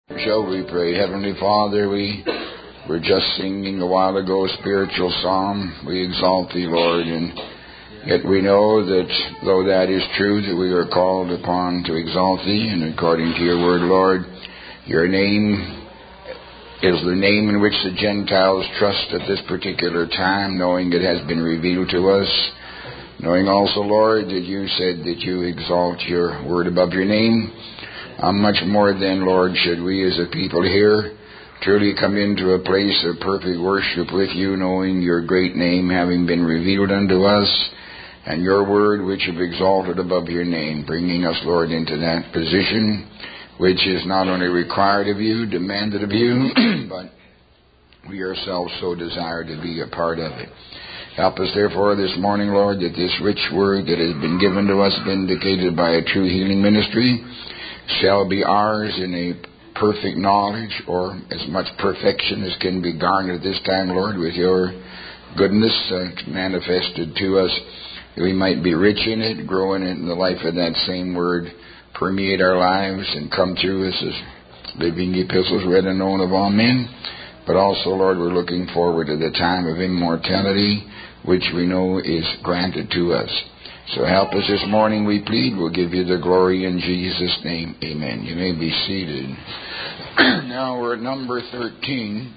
Shall we pray? Heavenly Father, we were just singing a while ago a spiritual psalm. We exalt Thee, Lord, and yet we know that though that is true, that we are called upon to exalt Thee, and according to Your word, Lord, Your name is the name in which the Gentiles trust at this particular time, knowing it has been revealed to us, knowing also, Lord, that You said that You exalt Your word above Your name. How much more then, Lord, should we as a people here truly come into a place of perfect worship with You, knowing Your great name having been revealed unto us, and Your word which have exalted above Your name, bringing us, Lord, into that position which is not only required of You, demanded of You, but we ourselves so desire to be a part of it. Help us, therefore, this morning, Lord, that this rich word that has been given to us, vindicated by a true healing ministry, shall be ours in a perfect knowledge, or as much perfection as can be garnered this time, Lord, with Your goodness manifested to us, that we might be rich in it, grow in it, in the life of that same word, permeate our lives and come through us as living epistles read and known of all men. But also, Lord, we're looking forward to the time of immortality, which we know is granted to us. So help us this morning, we plead. We'll give You the glory in Jesus' name. Amen. You may be seated. Now we're at number 13,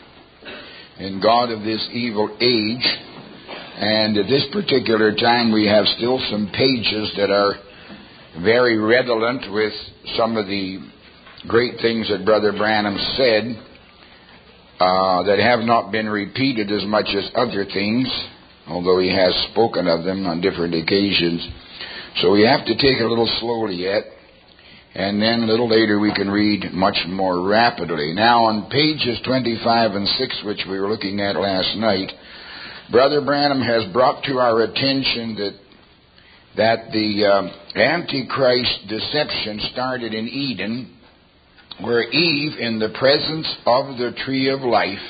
in God of this evil age. And at this particular time, we have still some pages that are very redolent with some of the great things that Brother Branham said that have not been repeated as much as other things, although he has spoken of them on different occasions. So we have to take it a little slowly yet, and then a little later we can read much more rapidly. Now on pages 25 and 6, which we were looking at last night, Brother Branham has brought to our attention that the Antichrist deception started in Eden, where Eve, in the presence of the tree of life,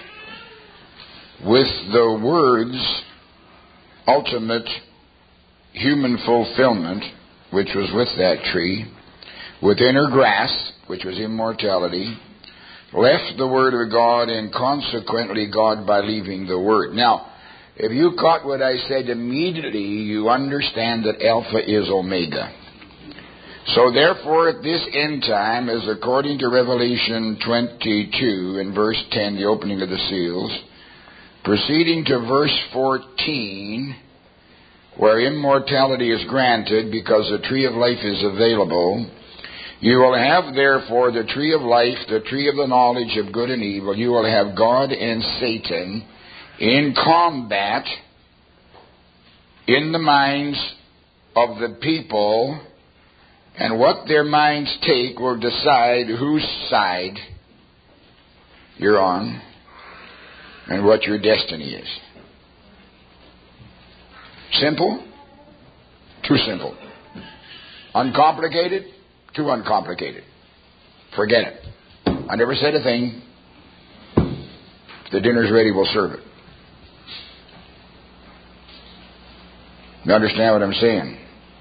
with the words ultimate human fulfillment, which was with that tree, within her grasp, which was immortality, left the Word of God, and consequently God by leaving the Word. Now, if you caught what I said immediately, you understand that Alpha is Omega. So therefore, at this end time, as according to Revelation 22 in verse 10, the opening of the seals, proceeding to verse 14, where immortality is granted because the tree of life is available, you will have therefore the tree of life, the tree of the knowledge of good and evil. You will have God and Satan in combat in the minds of the people, and what their minds take will decide whose side you're on and what your destiny is. Simple? Too simple. Uncomplicated? Too uncomplicated. Forget it. I never said a thing. If the dinner's ready, we'll serve it. You understand what I'm saying?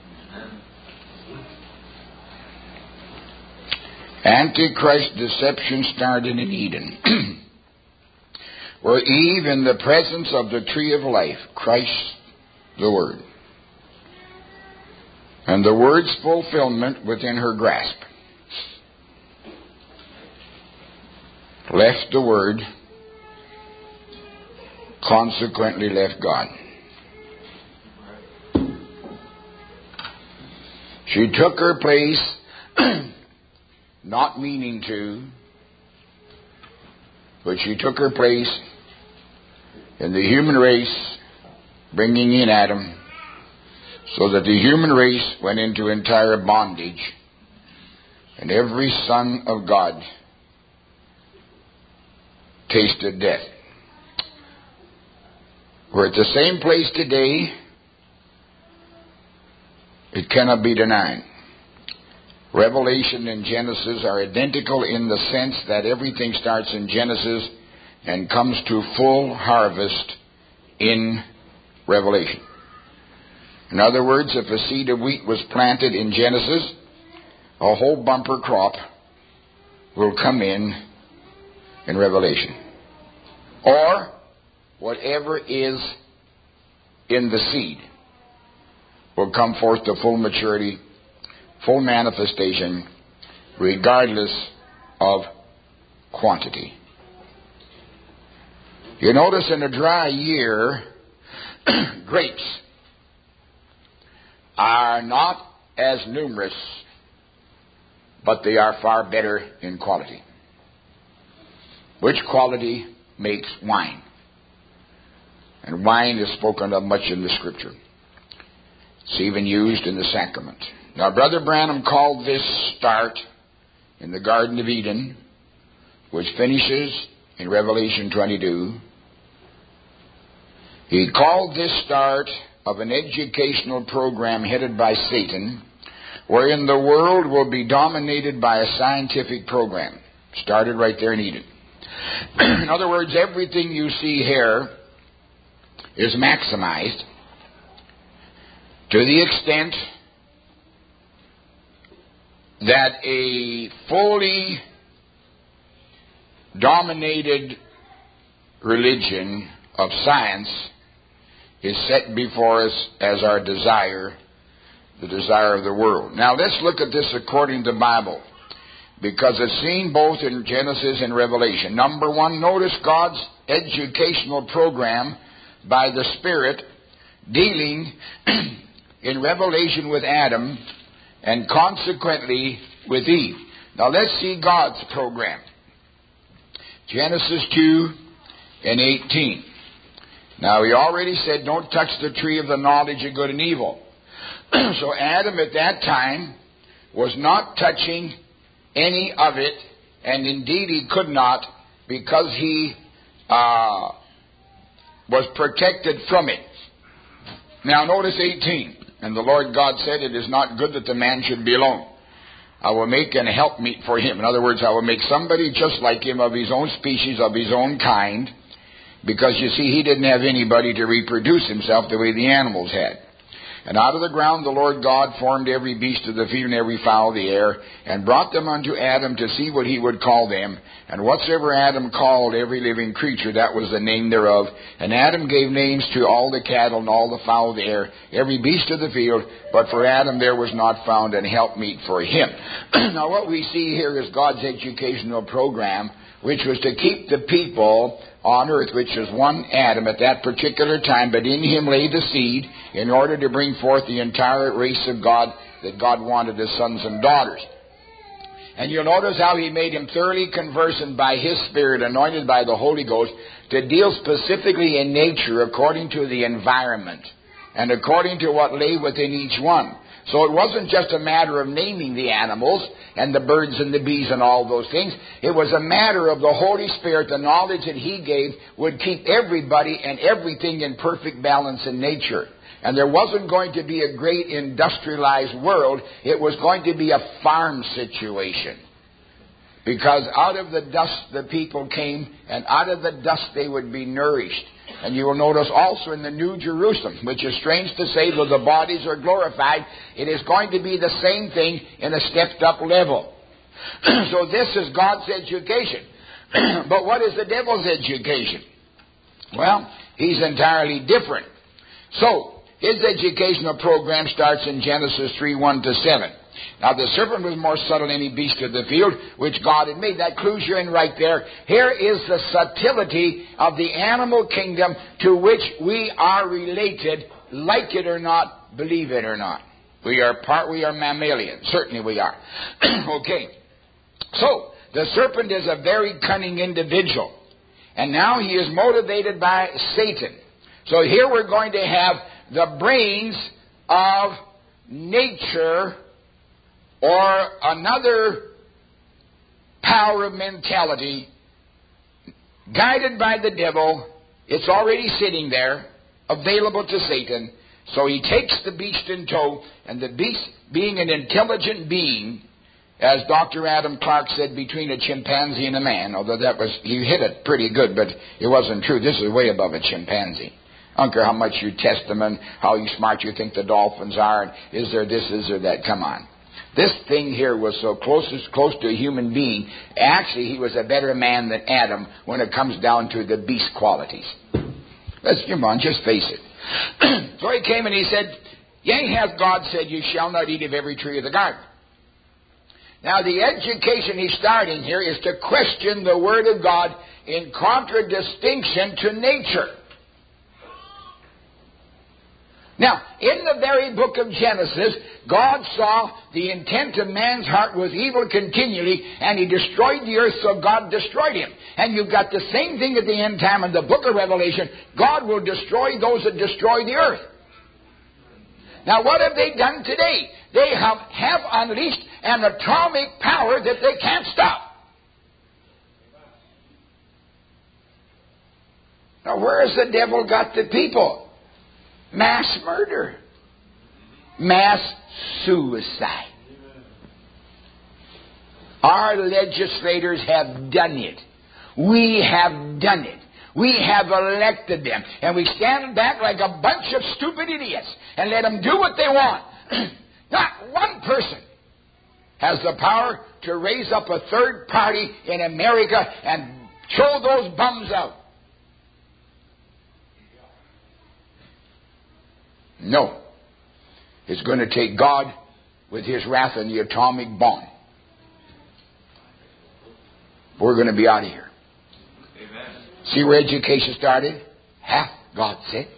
Antichrist deception started in Eden, where Eve, in the presence of the tree of life, Christ the Word, and the Word's fulfillment within her grasp, left the Word, consequently left God. She took her place, not meaning to, but she took her place in the human race, bringing in Adam, so that the human race went into entire bondage, and every son of God tasted death. We're at the same place today. It cannot be denied. Revelation and Genesis are identical in the sense that everything starts in Genesis and comes to full harvest in Revelation. In other words, if a seed of wheat was planted in Genesis, a whole bumper crop will come in Revelation. Or whatever is in the seed will come forth to full maturity, full manifestation, regardless of quantity. You notice in a dry year, grapes are not as numerous, but they are far better in quality. Which quality makes wine? And wine is spoken of much in the Scripture. It's even used in the sacrament. Now, Brother Branham called this start in the Garden of Eden, which finishes in Revelation 22. He called this start of an educational program headed by Satan, wherein the world will be dominated by a scientific program. Started right there in Eden. In other words, everything you see here is maximized to the extent that a fully dominated religion of science is set before us as our desire, the desire of the world. Now let's look at this according to the Bible, because it's seen both in Genesis and Revelation. Number one, notice God's educational program by the Spirit dealing in Revelation with Adam and consequently with Eve. Now let's see God's program. Genesis 2 and 18. Now he already said, don't touch the tree of the knowledge of good and evil. So Adam at that time was not touching any of it, and indeed he could not, because he was protected from it. Now notice 18. And the Lord God said, it is not good that the man should be alone. I will make an helpmeet for him. In other words, I will make somebody just like him, of his own species, of his own kind, because you see, he didn't have anybody to reproduce himself the way the animals had. And out of the ground the Lord God formed every beast of the field and every fowl of the air, and brought them unto Adam to see what he would call them. And whatsoever Adam called every living creature, that was the name thereof. And Adam gave names to all the cattle and all the fowl of the air, every beast of the field. But for Adam there was not found an helpmeet for him. Now what we see here is God's educational program, which was to keep the people on earth, which was one Adam at that particular time, but in him lay the seed, in order to bring forth the entire race of God that God wanted as sons and daughters. And you'll notice how he made him thoroughly conversant by his Spirit, anointed by the Holy Ghost, to deal specifically in nature according to the environment and according to what lay within each one. So it wasn't just a matter of naming the animals and the birds and the bees and all those things. It was a matter of the Holy Spirit, the knowledge that he gave would keep everybody and everything in perfect balance in nature. And there wasn't going to be a great industrialized world. It was going to be a farm situation. Because out of the dust the people came, and out of the dust they would be nourished. And you will notice also in the New Jerusalem, which is strange to say, though the bodies are glorified, it is going to be the same thing in a stepped up level. So this is God's education. But what is the devil's education? Well, he's entirely different. So his educational program starts in Genesis 3:1-7. Now the serpent was more subtle than any beast of the field, which God had made. That clues you in right there. Here is the subtlety of the animal kingdom to which we are related, like it or not, believe it or not. We are mammalian. Certainly we are. Okay. So, the serpent is a very cunning individual. And now he is motivated by Satan. So here we're going to have the brains of nature, or another power of mentality, guided by the devil. It's already sitting there, available to Satan. So he takes the beast in tow, and the beast, being an intelligent being, as Dr. Adam Clark said, between a chimpanzee and a man, although he hit it pretty good, but it wasn't true. This is way above a chimpanzee. I don't care how much you test them and how smart you think the dolphins are, and is there this, is there that. Come on. This thing here was so close to a human being. Actually, he was a better man than Adam when it comes down to the beast qualities. Come on, just face it. So he came and he said, yea, hath God said, you shall not eat of every tree of the garden. Now, the education he's starting here is to question the Word of God in contradistinction to nature. Now, in the very book of Genesis, God saw the intent of man's heart was evil continually, and He destroyed the earth, so God destroyed him. And you've got the same thing at the end time in the book of Revelation. God will destroy those that destroy the earth. Now, what have they done today? They have unleashed an atomic power that they can't stop. Now, where has the devil got the people? Mass murder. Mass suicide. Our legislators have done it. We have done it. We have elected them. And we stand back like a bunch of stupid idiots and let them do what they want. Not one person has the power to raise up a third party in America and throw those bums out. No. It's going to take God with His wrath and the atomic bomb. We're going to be out of here. Amen. See where education started? Hath God said?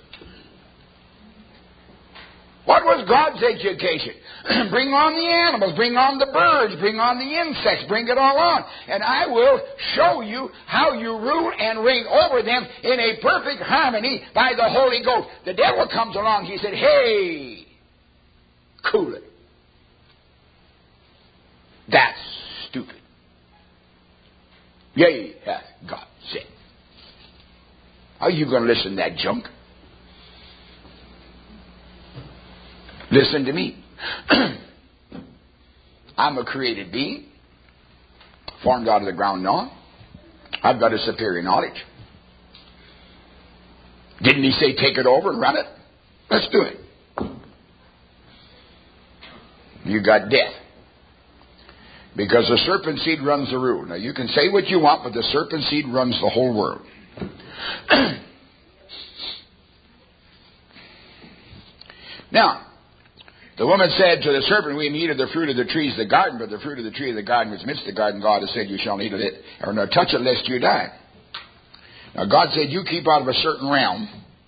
What was God's education? Bring on the animals, bring on the birds, bring on the insects, bring it all on. And I will show you how you rule and reign over them in a perfect harmony by the Holy Ghost. The devil comes along, he said, hey, cool it. That's stupid. Yea, hath God said. How are you going to listen to that junk? Listen to me. I'm a created being, formed out of the ground on. I've got a superior knowledge. Didn't He say take it over and run it? Let's do it. You got death. Because the serpent seed runs the rule. Now you can say what you want, but the serpent seed runs the whole world. Now, the woman said to the serpent, we may eat of the fruit of the trees of the garden, but the fruit of the tree of the garden which midst the garden, God has said, you shall not eat of it, or not touch it, lest you die. Now God said, you keep out of a certain realm.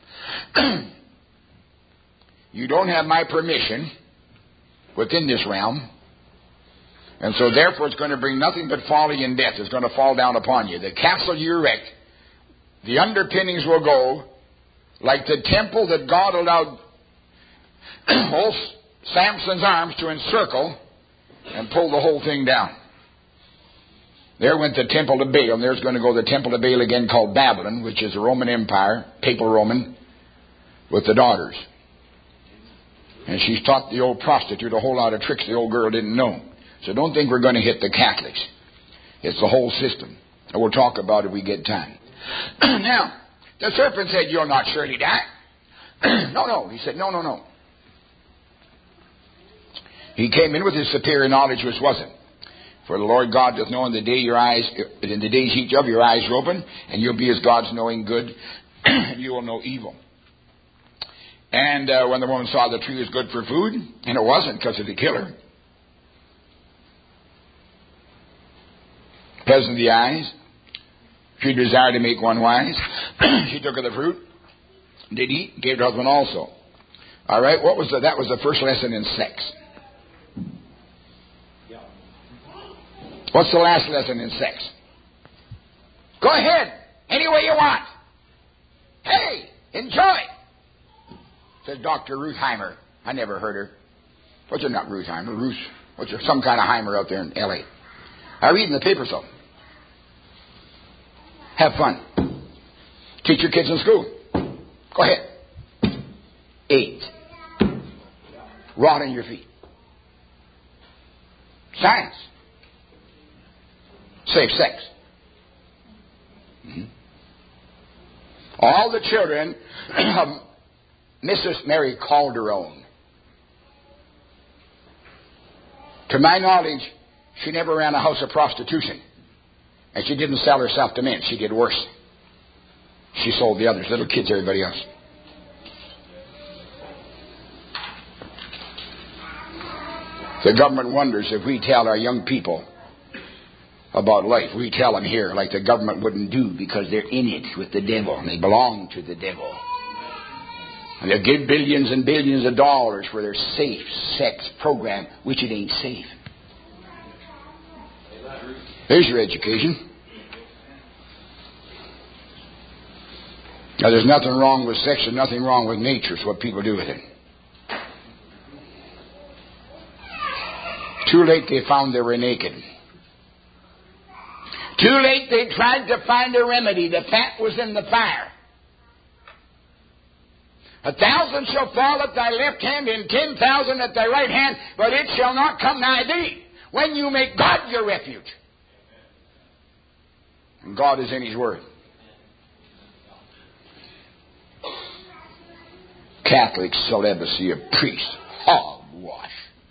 You don't have my permission within this realm. And so therefore it's going to bring nothing but folly and death. It's going to fall down upon you. The castle you erect, the underpinnings will go like the temple that God allowed old Samson's arms to encircle and pull the whole thing down. There went the temple to Baal, and there's going to go the temple to Baal again called Babylon, which is the Roman Empire, papal Roman, with the daughters. And she's taught the old prostitute a whole lot of tricks the old girl didn't know. So don't think we're going to hit the Catholics. It's the whole system. And we'll talk about it if we get time. Now, the serpent said, you'll not surely die. No. He said, no. He came in with his superior knowledge, which wasn't. For the Lord God doth know in the days each of your eyes are open, and you'll be as God's knowing good, and you will know evil. And when the woman saw the tree was good for food, and it wasn't because of the killer, pleasant of the eyes, she desired to make one wise. She took of the fruit, did eat, gave her husband also. All right, that was the first lesson in sex. What's the last lesson in sex? Go ahead, any way you want. Hey, enjoy. Says Dr. Ruthheimer. I never heard her. What's her, not Ruthheimer, what's her, some kind of Heimer out there in L.A. I read in the paper so. Have fun. Teach your kids in school. Go ahead. 8. Rot in your feet. Science. Safe sex. Mm-hmm. All the children of Mrs. Mary Calderon To my knowledge, she never ran a house of prostitution. And she didn't sell herself to men. She did worse. She sold the others, little kids, everybody else. The government wonders if we tell our young people about life. We tell them here like the government wouldn't do because they're in it with the devil and they belong to the devil. And they'll give billions and billions of dollars for their safe sex program, which it ain't safe. There's your education. Now, there's nothing wrong with sex and nothing wrong with nature. It's what people do with it. Too late they found they were naked. Too late they tried to find a remedy. The fat was in the fire. 1,000 shall fall at thy left hand and 10,000 at thy right hand, but it shall not come nigh thee when you make God your refuge. And God is in His Word. Catholic celibacy of priests. Hogwash.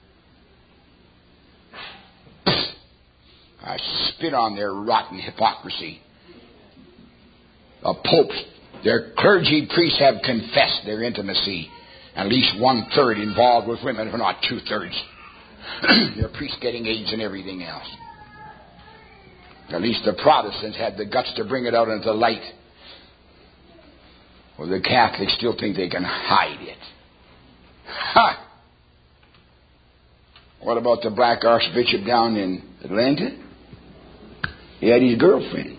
I spit on their rotten hypocrisy. The popes, their clergy priests have confessed their intimacy. At least 1/3 involved with women, if not 2/3. Their priests getting AIDS and everything else. At least the Protestants had the guts to bring it out into the light. Well, the Catholics still think they can hide it. Ha! What about the black archbishop down in Atlanta? He had his girlfriend.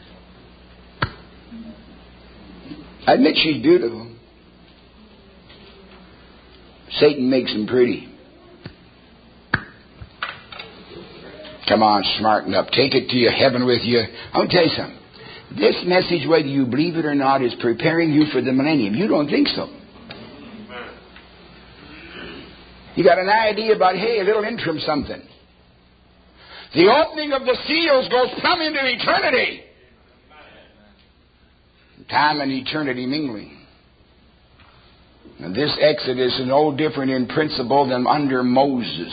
I admit she's beautiful. Satan makes them pretty. Come on, smarten up. Take it to your heaven with you. I'll tell you something. This message, whether you believe it or not, is preparing you for the millennium. You don't think so. You got an idea about, hey, a little interim something. The opening of the seals goes plumb into eternity. Time and eternity mingling. And this Exodus is no different in principle than under Moses.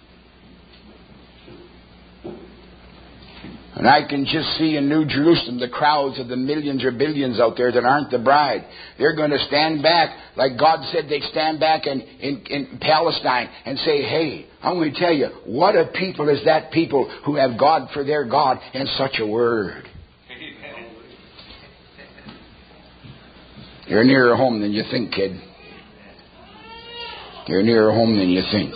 And I can just see in New Jerusalem the crowds of the millions or billions out there that aren't the bride. They're going to stand back like God said they'd stand back in Palestine and say, hey, I'm going to tell you, what a people is that people who have God for their God and such a word. You're nearer home than you think, kid. You're nearer home than you think.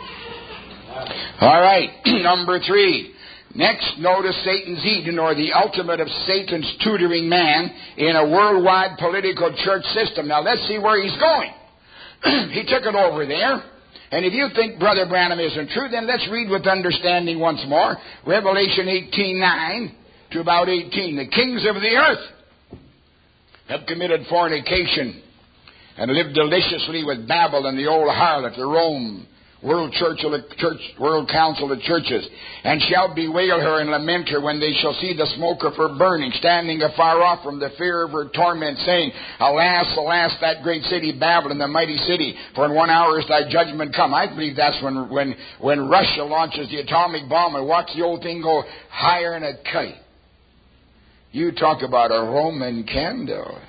All right, number 3. Next, notice Satan's Eden, or the ultimate of Satan's tutoring man in a worldwide political church system. Now, let's see where he's going. He took it over there. And if you think Brother Branham isn't true, then let's read with understanding once more. Revelation 18:9 to about 18. The kings of the earth have committed fornication and lived deliciously with Babel and the old harlot, the Rome, World Council of Churches, and shall bewail her and lament her when they shall see the smoke of her burning, standing afar off from the fear of her torment, saying, Alas, alas, that great city Babylon, the mighty city, for in 1 hour is thy judgment come. I believe that's when Russia launches the atomic bomb and watch the old thing go higher than a kite. You talk about a Roman candle.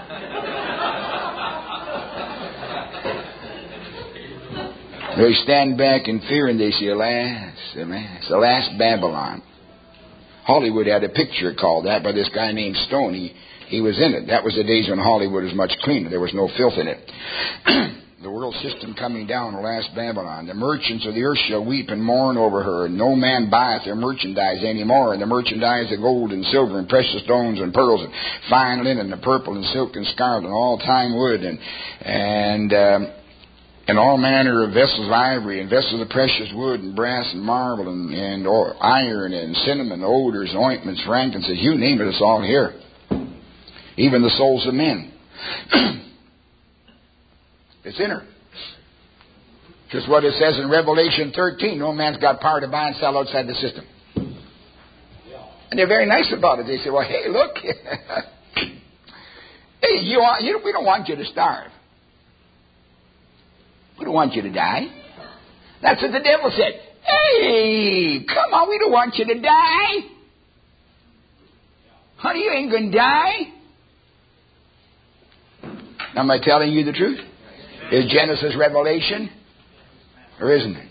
They stand back in fear and they say, alas, alas, the last Babylon. Hollywood had a picture called that by this guy named Stone. He was in it. That was the days when Hollywood was much cleaner. There was no filth in it. The world system coming down, the last Babylon. The merchants of the earth shall weep and mourn over her, and no man buyeth their merchandise any more. And the merchandise of gold and silver and precious stones and pearls and fine linen and purple and silk and scarlet and all time wood and all manner of vessels of ivory, and vessels of precious wood, and brass, and marble, and iron, and cinnamon, odors, and ointments, frankincense, you name it, it's all here. Even the souls of men. It's in her. Just what it says in Revelation 13, no man's got power to buy and sell outside the system. And they're very nice about it. They say, well, hey, look. Hey, we don't want you to starve. We don't want you to die. That's what the devil said. Hey, come on, we don't want you to die. Honey, you ain't going to die. Am I telling you the truth? Is Genesis Revelation? Or isn't it?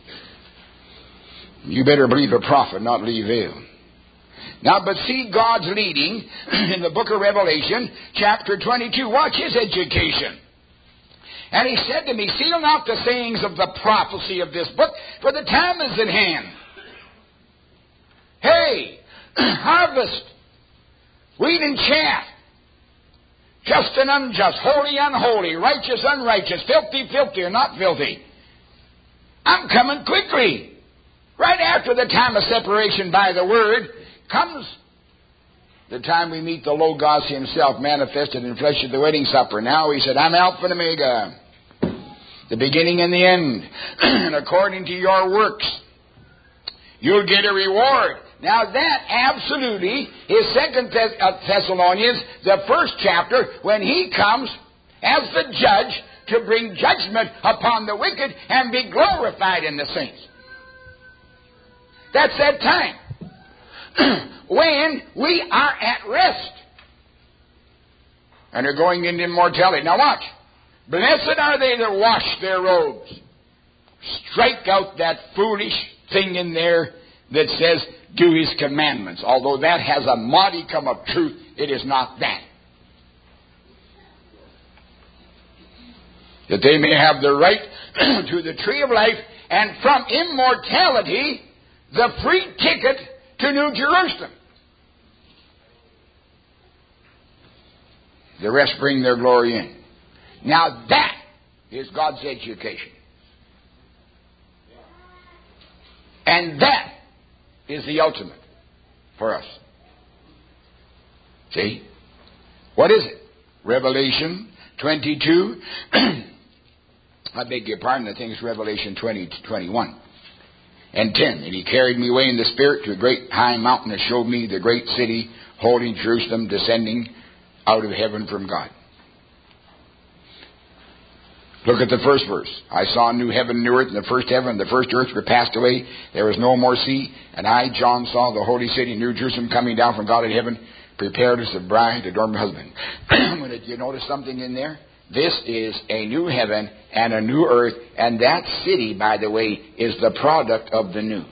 You better believe a prophet, not leave veil. Now, but see God's leading in the book of Revelation, chapter 22. Watch his education. And he said to me, seal not the sayings of the prophecy of this book, for the time is at hand. Hey, harvest, wheat and chaff, just and unjust, holy, unholy, righteous, unrighteous, filthy, filthy, or not filthy. I'm coming quickly. Right after the time of separation by the Word comes the time we meet the Logos himself manifested in flesh at the wedding supper. Now he said, I'm Alpha and Omega, the beginning and the end. And according to your works, you'll get a reward. Now that absolutely is 2 Thessalonians, the first chapter, when he comes as the judge to bring judgment upon the wicked and be glorified in the saints. That's that time when we are at rest and are going into immortality. Now watch. Blessed are they that wash their robes. Strike out that foolish thing in there that says, do his commandments. Although that has a modicum of truth, it is not that. That they may have the right to the tree of life, and from immortality, the free ticket to New Jerusalem. The rest bring their glory in. Now that is God's education. And that is the ultimate for us. See? What is it? Revelation 22. I beg your pardon, I think it's Revelation 20 to 21. And 10. And he carried me away in the Spirit to a great high mountain and showed me the great city, holy Jerusalem, descending out of heaven from God. Look at the first verse. I saw a new heaven and new earth, and the first heaven and the first earth were passed away. There was no more sea. And I, John, saw the holy city, New Jerusalem, coming down from God in heaven, prepared as a bride to adorn her husband. Did you notice something in there? This is a new heaven and a new earth, and that city, by the way, is the product of the new.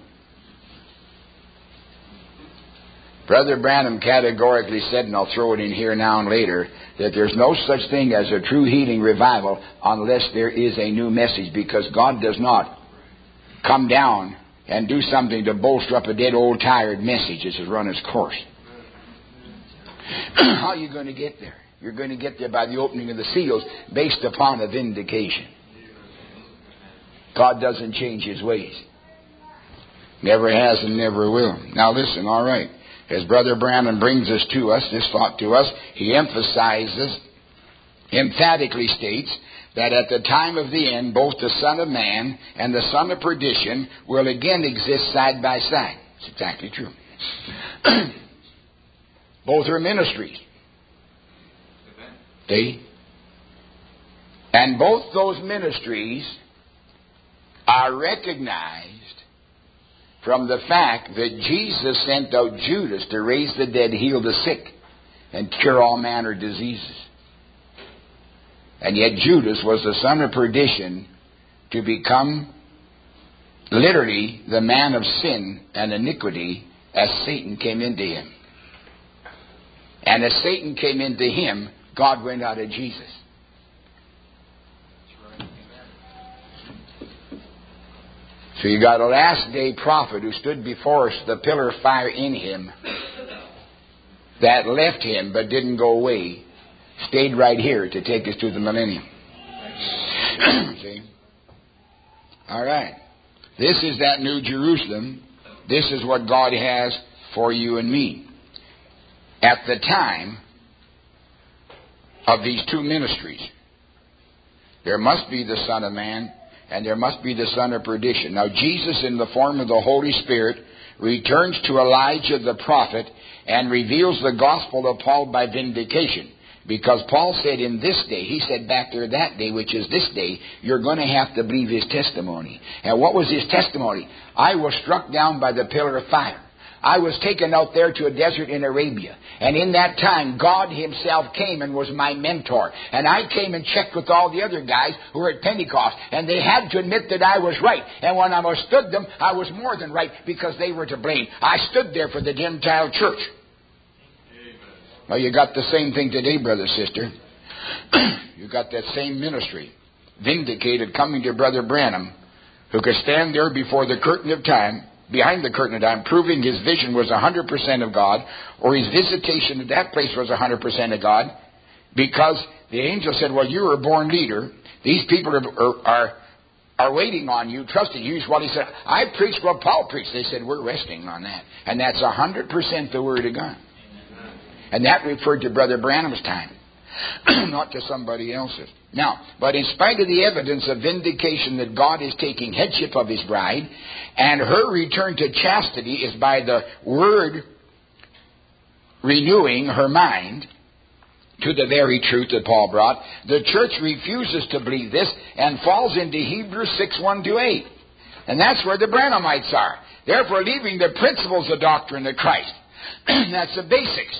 Brother Branham categorically said, and I'll throw it in here now and later, that there's no such thing as a true healing revival unless there is a new message, because God does not come down and do something to bolster up a dead, old, tired message. It has run its course. How are you going to get there? You're going to get there by the opening of the seals based upon a vindication. God doesn't change his ways. Never has and never will. Now listen, all right. As Brother Branham brings this to us, this thought to us, he emphatically states that at the time of the end, both the Son of Man and the Son of Perdition will again exist side by side. It's exactly true. Both are ministries. See? And both those ministries are recognized from the fact that Jesus sent out Judas to raise the dead, heal the sick, and cure all manner of diseases. And yet Judas was the son of perdition to become literally the man of sin and iniquity as Satan came into him. And as Satan came into him, God went out of Jesus. So you got a last day prophet who stood before us, the pillar of fire in him, that left him but didn't go away, stayed right here to take us to the millennium. See? All right. This is that New Jerusalem. This is what God has for you and me. At the time of these two ministries, there must be the Son of Man and there must be the son of perdition. Now Jesus, in the form of the Holy Spirit, returns to Elijah the prophet and reveals the gospel of Paul by vindication. Because Paul said in this day, he said back there that day, which is this day, you're going to have to believe his testimony. And what was his testimony? I was struck down by the pillar of fire. I was taken out there to a desert in Arabia. And in that time, God himself came and was my mentor. And I came and checked with all the other guys who were at Pentecost. And they had to admit that I was right. And when I stood them, I was more than right because they were to blame. I stood there for the Gentile church. Well, you got the same thing today, brother, sister. You got that same ministry. Vindicated coming to Brother Branham, who could stand there before the curtain of time, behind the curtain of time, proving his vision was 100% of God, or his visitation at that place was 100% of God, because the angel said, well, you're a born leader. These people are waiting on you, trusting you. Well, he said, I preached what Paul preached. They said, we're resting on that. And that's 100% the Word of God. And that referred to Brother Branham's time, not to somebody else's. Now, but in spite of the evidence of vindication that God is taking headship of his bride, and her return to chastity is by the Word renewing her mind to the very truth that Paul brought, the church refuses to believe this and falls into Hebrews 6:1-8. And that's where the Branhamites are. Therefore, leaving the principles of doctrine of Christ. That's the basics.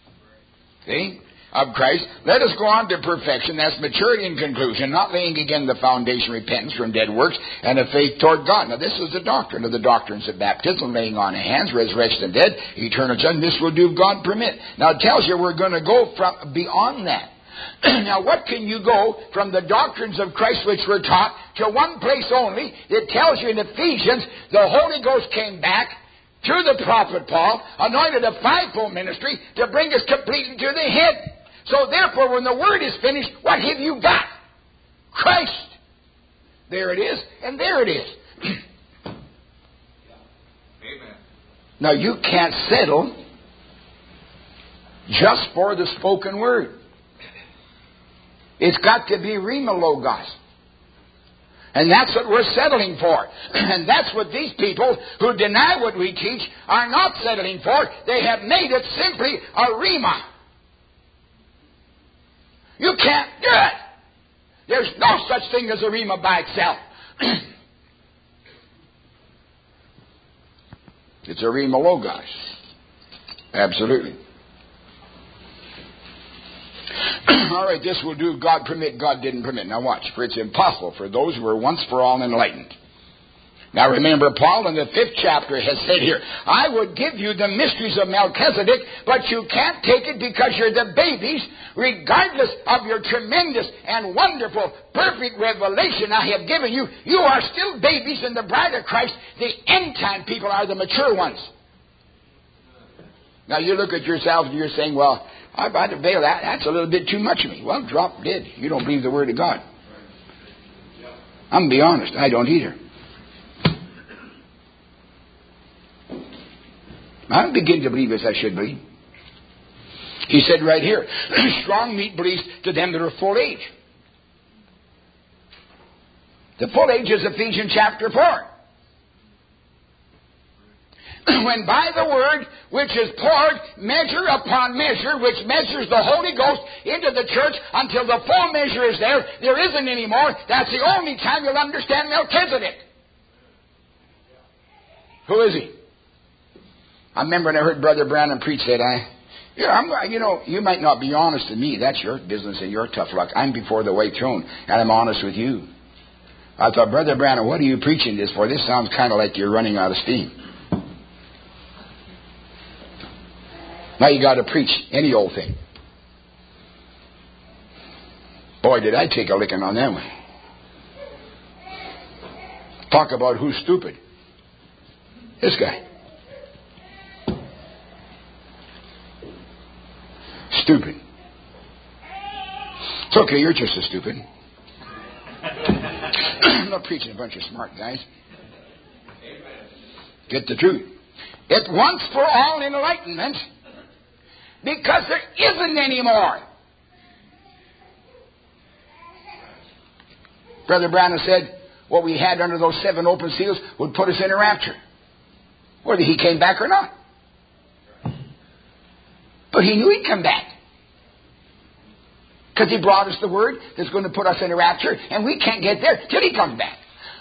See? Of Christ. Let us go on to perfection. That's maturity in conclusion, not laying again the foundation of repentance from dead works and of faith toward God. Now, this is the doctrine of the doctrines of baptism, laying on of hands, resurrection of the dead, eternal judgment. This will do if God permit. Now, it tells you we're going to go from beyond that. Now, what can you go from the doctrines of Christ which were taught to one place only? It tells you in Ephesians, the Holy Ghost came back through the prophet Paul, anointed a fivefold ministry to bring us completely to the head. So therefore, when the Word is finished, what have you got? Christ. There it is, and there it is. Amen. Now, you can't settle just for the spoken Word. It's got to be Rhema Logos. And that's what we're settling for. And that's what these people who deny what we teach are not settling for. They have made it simply a Rhema. You can't do it. There's no such thing as a Rhema by itself. It's a Rhema Logos. Absolutely. All right, this will do. God permit, God didn't permit. Now watch, for it's impossible for those who were once for all enlightened. Now remember, Paul in the 5th chapter has said here, I would give you the mysteries of Melchizedek, but you can't take it because you're the babies, regardless of your tremendous and wonderful, perfect revelation I have given you. You are still babies in the bride of Christ. The end time people are the mature ones. Now you look at yourself and you're saying, well, I've got to veil that. That's a little bit too much of me. Well, drop dead. You don't believe the Word of God. I'm going to be honest. I don't either. I don't begin to believe as I should believe. He said right here, strong meat believes to them that are full age. The full age is Ephesians chapter 4. When by the Word which is poured measure upon measure, which measures the Holy Ghost into the church until the full measure is there, there isn't any more. That's the only time you'll understand Melchizedek. Who is he? I remember when I heard Brother Branham preach that, you might not be honest with me. That's your business and your tough luck. I'm before the white throne, and I'm honest with you. I thought, Brother Branham, what are you preaching this for? This sounds kind of like you're running out of steam. Now you got to preach any old thing. Boy, did I take a licking on that one. Talk about who's stupid. This guy. Stupid. It's okay, you're just as stupid. I'm not preaching a bunch of smart guys. Get the truth. It once for all enlightenment, because there isn't any more. Brother Branham said what we had under those 7 open seals would put us in a rapture, whether he came back or not. But he knew he'd come back. Because He brought us the Word that's going to put us in a rapture, and we can't get there till He comes back.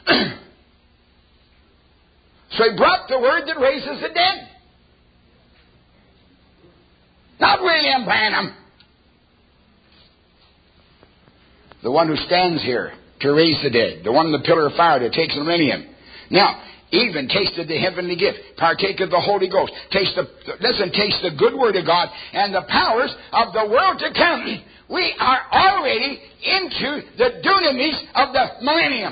So He brought the Word that raises the dead. Not William Branham. The one who stands here to raise the dead. The one in the pillar of fire that takes the millennium. Now, even tasted the heavenly gift. Partake of the Holy Ghost. Taste the good Word of God and the powers of the world to come. We are already into the dunamis of the millennium.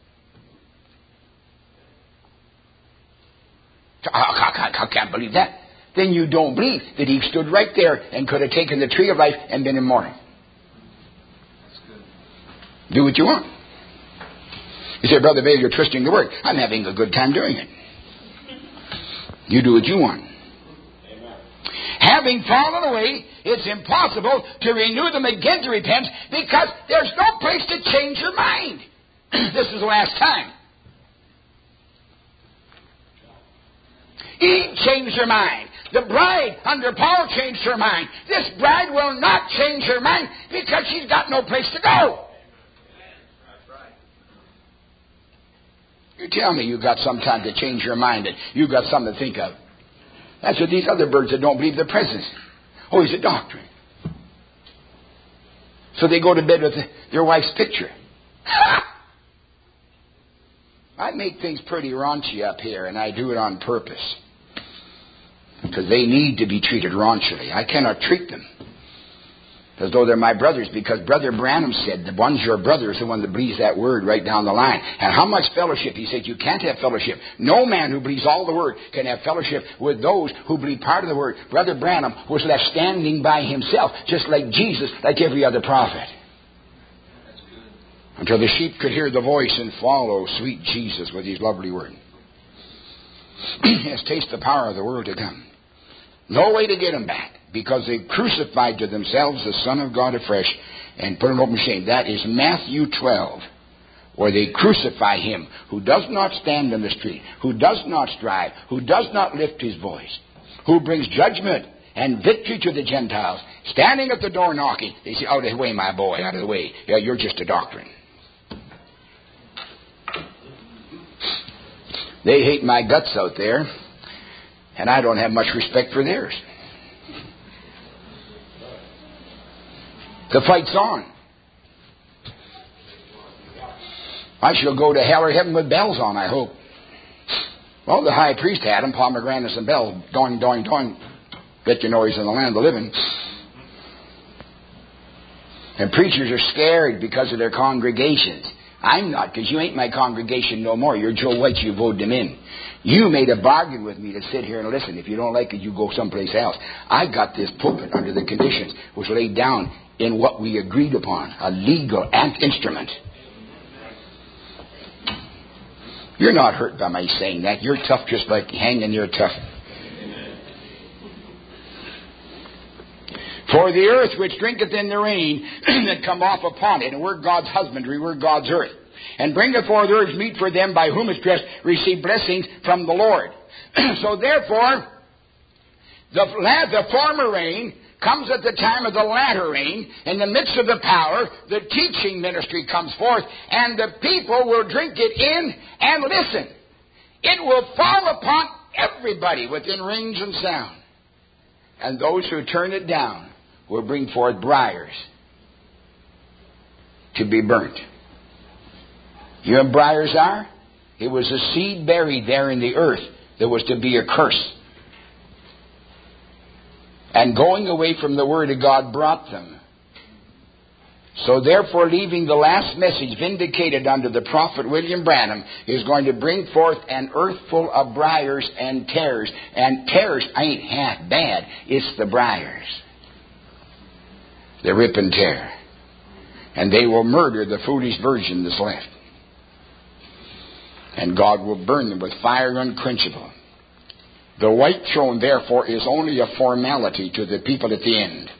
I can't believe that. Then you don't believe that Eve stood right there and could have taken the tree of life and been immortal. Do what you want. You say, Brother Bailey, you're twisting the word. I'm having a good time doing it. You do what you want. Amen. Having fallen away, it's impossible to renew them again to repent because there's no place to change your mind. This is the last time. Eve changed her mind. The bride under Paul changed her mind. This bride will not change her mind because she's got no place to go. You tell me you've got some time to change your mind and you've got something to think of. That's what these other birds that don't believe the presence. Oh, he's a doctrine. So they go to bed with their wife's picture. I make things pretty raunchy up here, and I do it on purpose. Because they need to be treated raunchily. I cannot treat them as though they're my brothers, because Brother Branham said the one's your brother is the one that believes that word right down the line. And how much fellowship? He said you can't have fellowship. No man who believes all the word can have fellowship with those who believe part of the word. Brother Branham was left standing by himself, just like Jesus, like every other prophet. Until the sheep could hear the voice and follow sweet Jesus with his lovely word. Yes, taste the power of the world to come. No way to get him back, because they crucified to themselves the Son of God afresh and put him open shame. That is Matthew 12, where they crucify him who does not stand in the street, who does not strive, who does not lift his voice, who brings judgment and victory to the Gentiles, standing at the door knocking. They say, out of the way, my boy, out of the way. Yeah, you're just a doctrine. They hate my guts out there, and I don't have much respect for theirs. The fight's on. I shall go to hell or heaven with bells on, I hope. Well, the high priest had them, pomegranates and bells, doing, doing, doing. Bet you know he's in the land of the living. And preachers are scared because of their congregations. I'm not, because you ain't my congregation no more. You're Joe White, you voted him in. You made a bargain with me to sit here and listen. If you don't like it, you go someplace else. I got this pulpit under the conditions was laid down in what we agreed upon, a legal instrument. You're not hurt by my saying that. You're tough just like hanging, you're tough. For the earth which drinketh in the rain that come off upon it, and we're God's husbandry, we're God's earth, and bringeth forth herbs meet for them by whom it's dressed, receive blessings from the Lord. So therefore, the former rain comes at the time of the latter rain. In the midst of the power, the teaching ministry comes forth, and the people will drink it in and listen. It will fall upon everybody within range and sound. And those who turn it down will bring forth briars to be burnt. You know what briars are? It was a seed buried there in the earth that was to be a curse. And going away from the Word of God brought them. So therefore, leaving the last message vindicated under the prophet William Branham is going to bring forth an earth full of briars and tares. And tares ain't half bad. It's the briars. They rip and tear. And they will murder the foolish virgin that's left. And God will burn them with fire unquenchable. The white throne, therefore, is only a formality to the people at the end.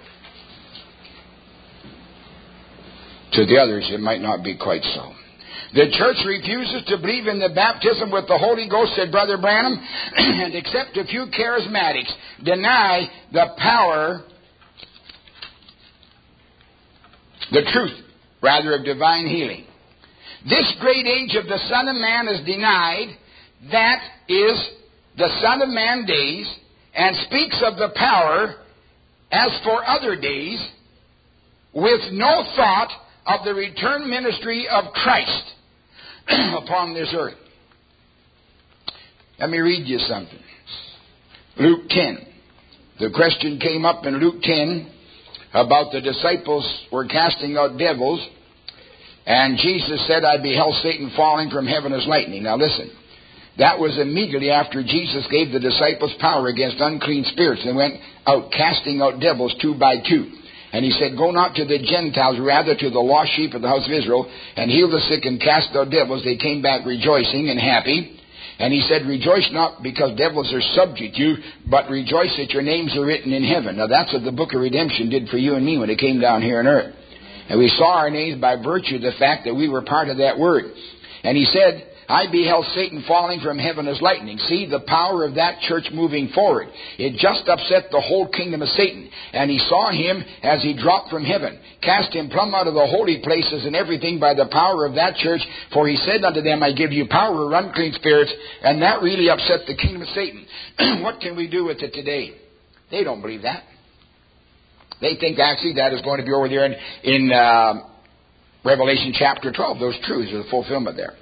To the others, it might not be quite so. The church refuses to believe in the baptism with the Holy Ghost, said Brother Branham, and except a few charismatics deny the power the truth, rather, of divine healing. This great age of the Son of Man is denied. That is the Son of Man days, and speaks of the power as for other days, with no thought of the return ministry of Christ upon this earth. Let me read you something. Luke 10. The question came up in Luke 10 about the disciples were casting out devils, and Jesus said, I beheld Satan falling from heaven as lightning. Now listen, that was immediately after Jesus gave the disciples power against unclean spirits. They went out casting out devils 2 by 2. And he said, go not to the Gentiles, rather to the lost sheep of the house of Israel, and heal the sick and cast out devils. They came back rejoicing and happy. And he said, rejoice not because devils are subject to you, but rejoice that your names are written in heaven. Now that's what the book of redemption did for you and me when it came down here on earth. And we saw our names by virtue of the fact that we were part of that word. And he said, I beheld Satan falling from heaven as lightning. See, the power of that church moving forward. It just upset the whole kingdom of Satan. And he saw him as he dropped from heaven, cast him plumb out of the holy places and everything by the power of that church. For he said unto them, I give you power over unclean spirits. And that really upset the kingdom of Satan. What can we do with it today? They don't believe that. They think actually that is going to be over there in Revelation chapter 12. Those truths are the fulfillment there.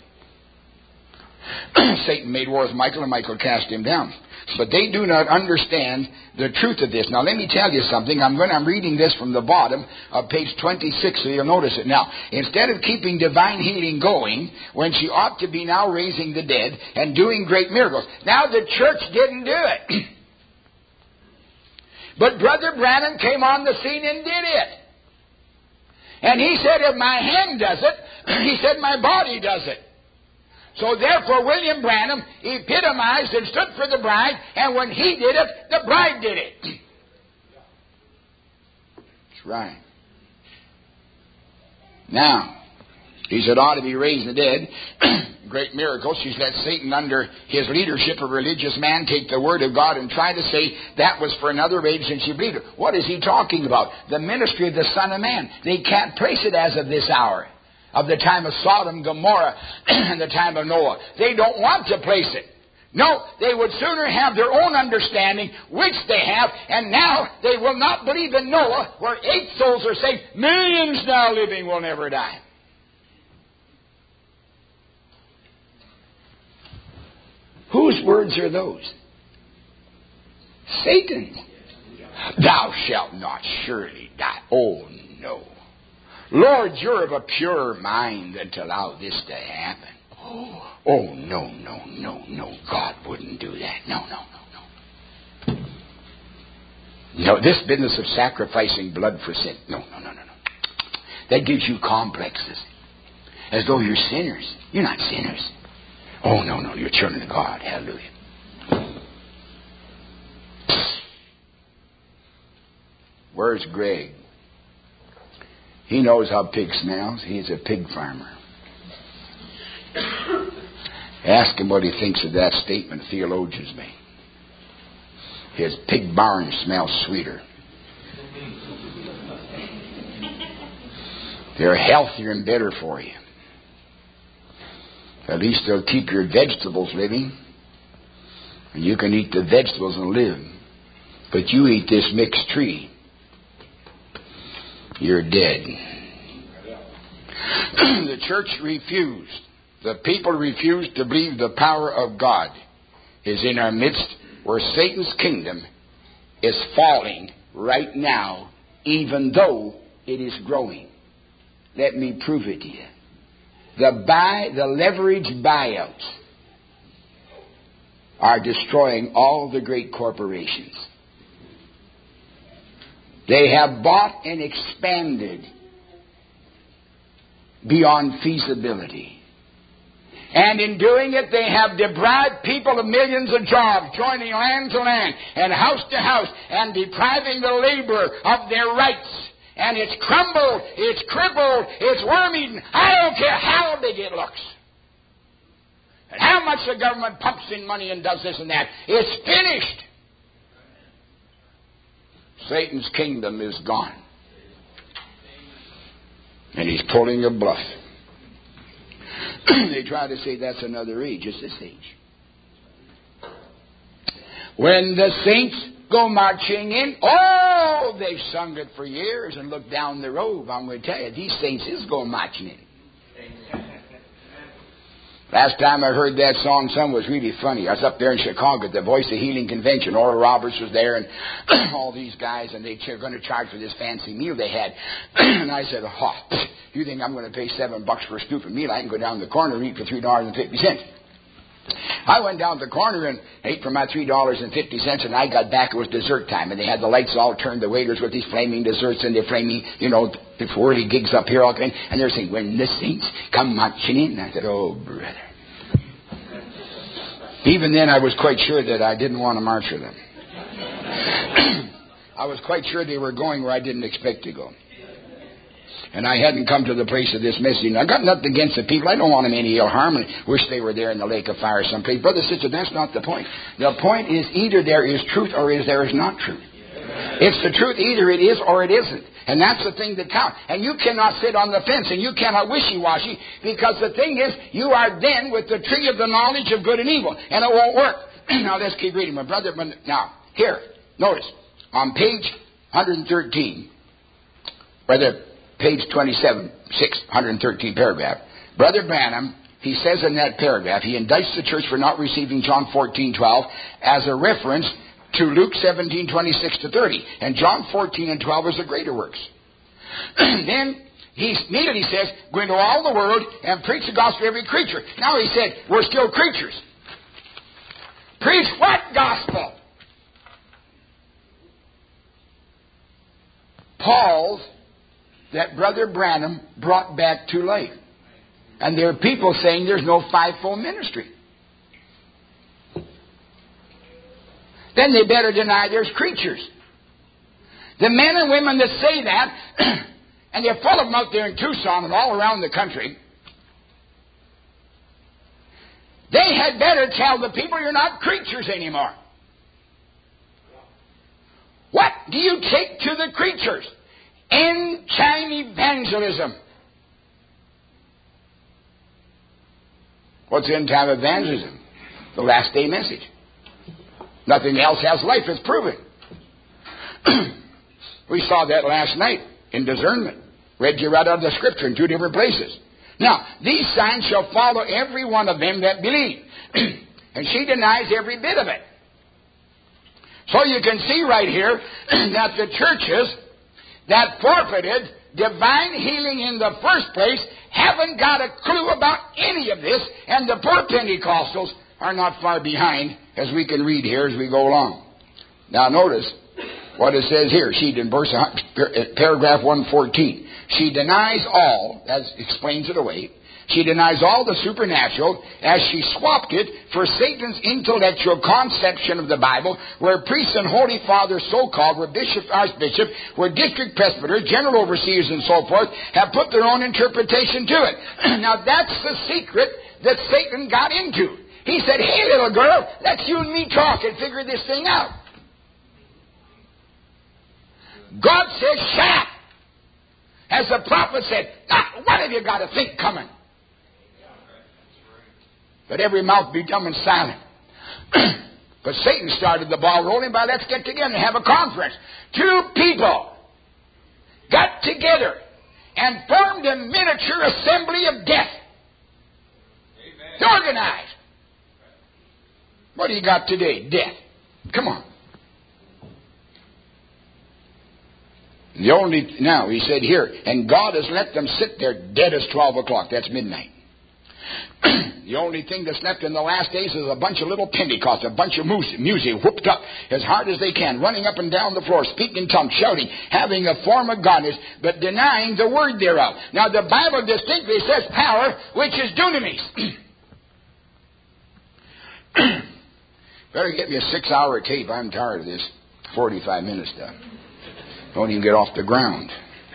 Satan made war with Michael, and Michael cast him down. But they do not understand the truth of this. Now, let me tell you something. I'm reading this from the bottom of page 26, so you'll notice it. Now, instead of keeping divine healing going, when she ought to be now raising the dead and doing great miracles. Now, the church didn't do it. But Brother Branham came on the scene and did it. And he said, if my hand does it, he said, my body does it. So therefore, William Branham epitomized and stood for the bride, and when he did it, the bride did it. That's right. Now, he said, ought to be raising the dead. Great miracle. She's let Satan, under his leadership, a religious man, take the word of God and try to say that was for another age and she believed it. What is he talking about? The ministry of the Son of Man. They can't place it as of this hour, of the time of Sodom, Gomorrah, and the time of Noah. They don't want to place it. No, they would sooner have their own understanding, which they have, and now they will not believe in Noah, where 8 souls are saved. Millions now living will never die. Whose words are those? Satan's. Thou shalt not surely die. Oh, no. Lord, you're of a purer mind than to allow this to happen. Oh, no. God wouldn't do that. No. No, this business of sacrificing blood for sin. No. That gives you complexes. As though you're sinners. You're not sinners. Oh, no, you're children of God. Hallelujah. Where's Greg? He knows how pig smells. He's a pig farmer. Ask him what he thinks of that statement theologians make. His pig barn smells sweeter. They're healthier and better for you. At least they'll keep your vegetables living. And you can eat the vegetables and live. But you eat this mixed tree, you're dead. The church refused. The people refused to believe the power of God is in our midst, where Satan's kingdom is falling right now, even though it is growing. Let me prove it to you. The leveraged buyouts are destroying all the great corporations. They have bought and expanded beyond feasibility. And in doing it, they have deprived people of millions of jobs, joining land to land and house to house, and depriving the laborer of their rights. And it's crumbled, it's crippled, it's worm-eaten. I don't care how big it looks. And how much the government pumps in money and does this and that. It's finished. Satan's kingdom is gone. And he's pulling a bluff. They try to say that's another age. It's this age. When the saints go marching in, oh, they've sung it for years and looked down the road. I'm going to tell you, these saints is going marching in. Last time I heard that song sung was really funny. I was up there in Chicago at the Voice of Healing Convention. Oral Roberts was there and all these guys, and they were going to charge for this fancy meal they had. And I said, oh, you think I'm going to pay $7 for a stupid meal? I can go down the corner and eat for $3.50. I went down the corner and ate for my $3.50, and I got back. It was dessert time, and they had the lights all turned, the waiters with these flaming desserts and the flaming, the whirly gigs up here, all kind, and they're saying, when the saints come marching in. I said, oh, brother. Even then, I was quite sure that I didn't want to march with them. I was quite sure they were going where I didn't expect to go. And I hadn't come to the place of this message. I got nothing against the people. I don't want them any ill harm and wish they were there in the lake of fire someplace. Brother, sister, that's not the point. The point is either there is truth or there is not truth. It's the truth. Either it is or it isn't. And that's the thing that counts. And you cannot sit on the fence and you cannot wishy-washy, because the thing is, you are then with the tree of the knowledge of good and evil. And it won't work. Now let's keep reading, my brother. Now, here, notice, on page 113, brother, page 27, 113 paragraph. Brother Branham, he says in that paragraph, he indicts the church for not receiving John 14:12 as a reference to Luke 17:26-30. And John 14:12 is the greater works. Then he immediately says, go into all the world and preach the gospel to every creature. Now he said, we're still creatures. Preach what gospel? Paul's that Brother Branham brought back to life. And there are people saying there's no fivefold ministry. Then they better deny there's creatures. The men and women that say that, and they're full of them out there in Tucson and all around the country, they had better tell the people you're not creatures anymore. What do you take to the creatures? End-time evangelism. What's end-time evangelism? The last day message. Nothing else has life, it's proven. We saw that last night in discernment. Read you right out of the scripture in 2 different places. Now, these signs shall follow every one of them that believe. And she denies every bit of it. So you can see right here that the churches that forfeited divine healing in the first place haven't got a clue about any of this, and the poor Pentecostals are not far behind, as we can read here as we go along. Now notice what it says here. She in paragraph 114. She denies all, as explains it away. She denies all the supernatural as she swapped it for Satan's intellectual conception of the Bible, where priests and holy fathers, so-called, were bishops, archbishops, were district presbyters, general overseers, and so forth, have put their own interpretation to it. Now that's the secret that Satan got into. He said, hey, little girl, let's you and me talk and figure this thing out. God says, shut up. As the prophet said, what have you got to think coming? But every mouth be dumb and silent. But Satan started the ball rolling by let's get together and have a conference. 2 people got together and formed a miniature assembly of death. Amen. Organized. What do you got today? Death. Come on. Now, he said here, and God has let them sit there dead as 12 o'clock. That's midnight. The only thing that's left in the last days is a bunch of little Pentecosts, a bunch of music whooped up as hard as they can, running up and down the floor, speaking in tongues, shouting, having a form of godliness, but denying the word thereof. Now, the Bible distinctly says power, which is dunamis. Better get me a 6-hour tape. I'm tired of this 45-minute stuff. Don't even get off the ground.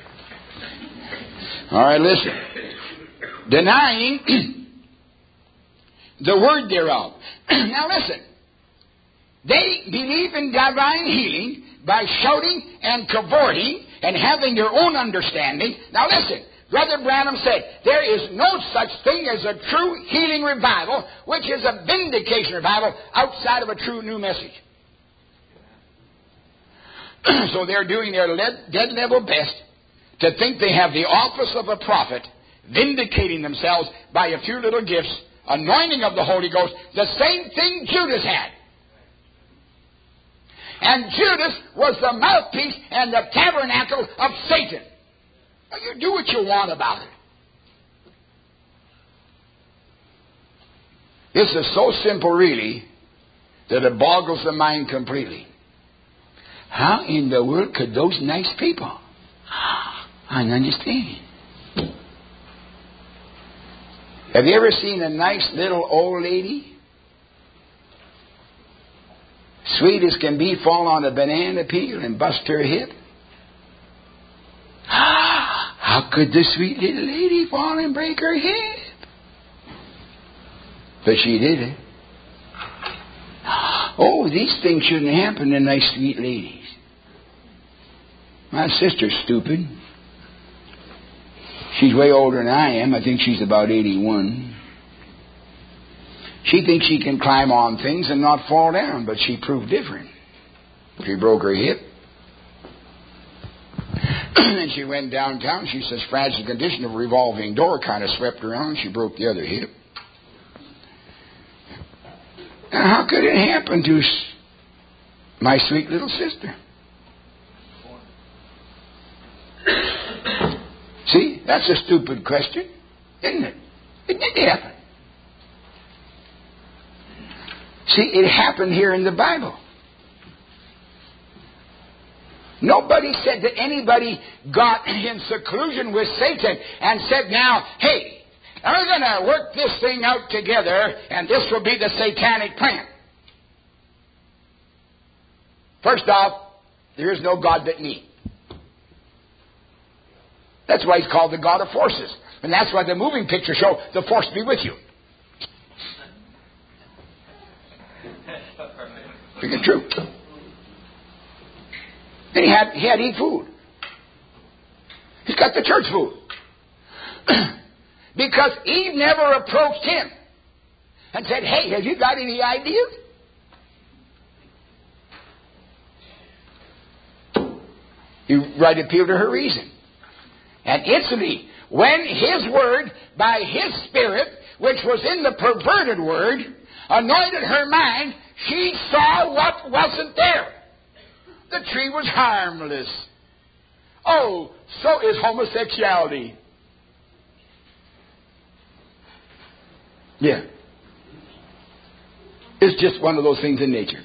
All right, listen. Denying the word thereof. Now listen. They believe in divine healing by shouting and cavorting and having their own understanding. Now listen. Brother Branham said, there is no such thing as a true healing revival, which is a vindication revival outside of a true new message. So they're doing their dead level best to think they have the office of a prophet, vindicating themselves by a few little gifts, anointing of the Holy Ghost, the same thing Judas had. And Judas was the mouthpiece and the tabernacle of Satan. Now, you do what you want about it. This is so simple, really, that it boggles the mind completely. How in the world could those nice people? I don't understand. Have you ever seen a nice little old lady? Sweet as can be, fall on a banana peel and bust her hip? How could the sweet little lady fall and break her hip? But she did it. Oh, these things shouldn't happen to nice sweet ladies. My sister's stupid. She's way older than I am. I think she's about 81. She thinks she can climb on things and not fall down, but she proved different. She broke her hip. And she went downtown. She says, fragile condition of a revolving door kind of swept around. She broke the other hip. Now, how could it happen to my sweet little sister? See, that's a stupid question, isn't it? It did happen. See, it happened here in the Bible. Nobody said that anybody got in seclusion with Satan and said, now, hey, we're going to work this thing out together and this will be the satanic plan. First off, there is no God but me. That's why he's called the God of forces. And that's why the moving picture show, the force be with you. Speaking true. And he had to eat food. He's got the church food. Because Eve never approached him and said, hey, have you got any ideas? He right appealed to her reason. And instantly, when his word, by his spirit, which was in the perverted word, anointed her mind, she saw what wasn't there. The tree was harmless. Oh, so is homosexuality. Yeah. It's just one of those things in nature.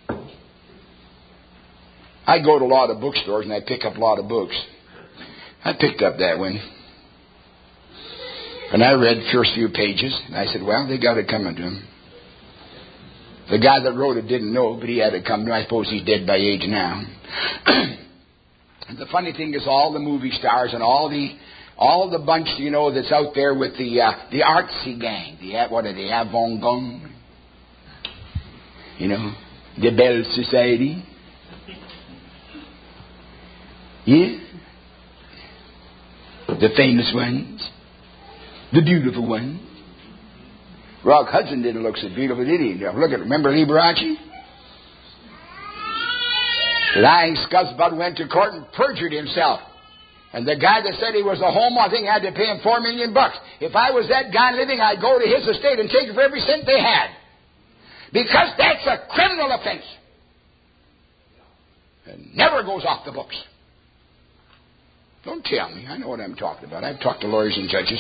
I go to a lot of bookstores and I pick up a lot of books. I picked up that one. And I read the first few pages. And I said, well, they got it coming to him. The guy that wrote it didn't know, but he had it come to him. I suppose he's dead by age now. The funny thing is all the movie stars and all the bunch, you know, that's out there with the artsy gang. What are they? Avant-garde? You know, the Belle Society. Yeah. The famous ones. The beautiful ones. Rock Hudson didn't look so beautiful, did he? Remember Liberace? The lying scuzzbud went to court and perjured himself. And the guy that said he was a homo, I think had to pay him $4 million. If I was that guy living, I'd go to his estate and take it for every cent they had. Because that's a criminal offense. It never goes off the books. Don't tell me. I know what I'm talking about. I've talked to lawyers and judges.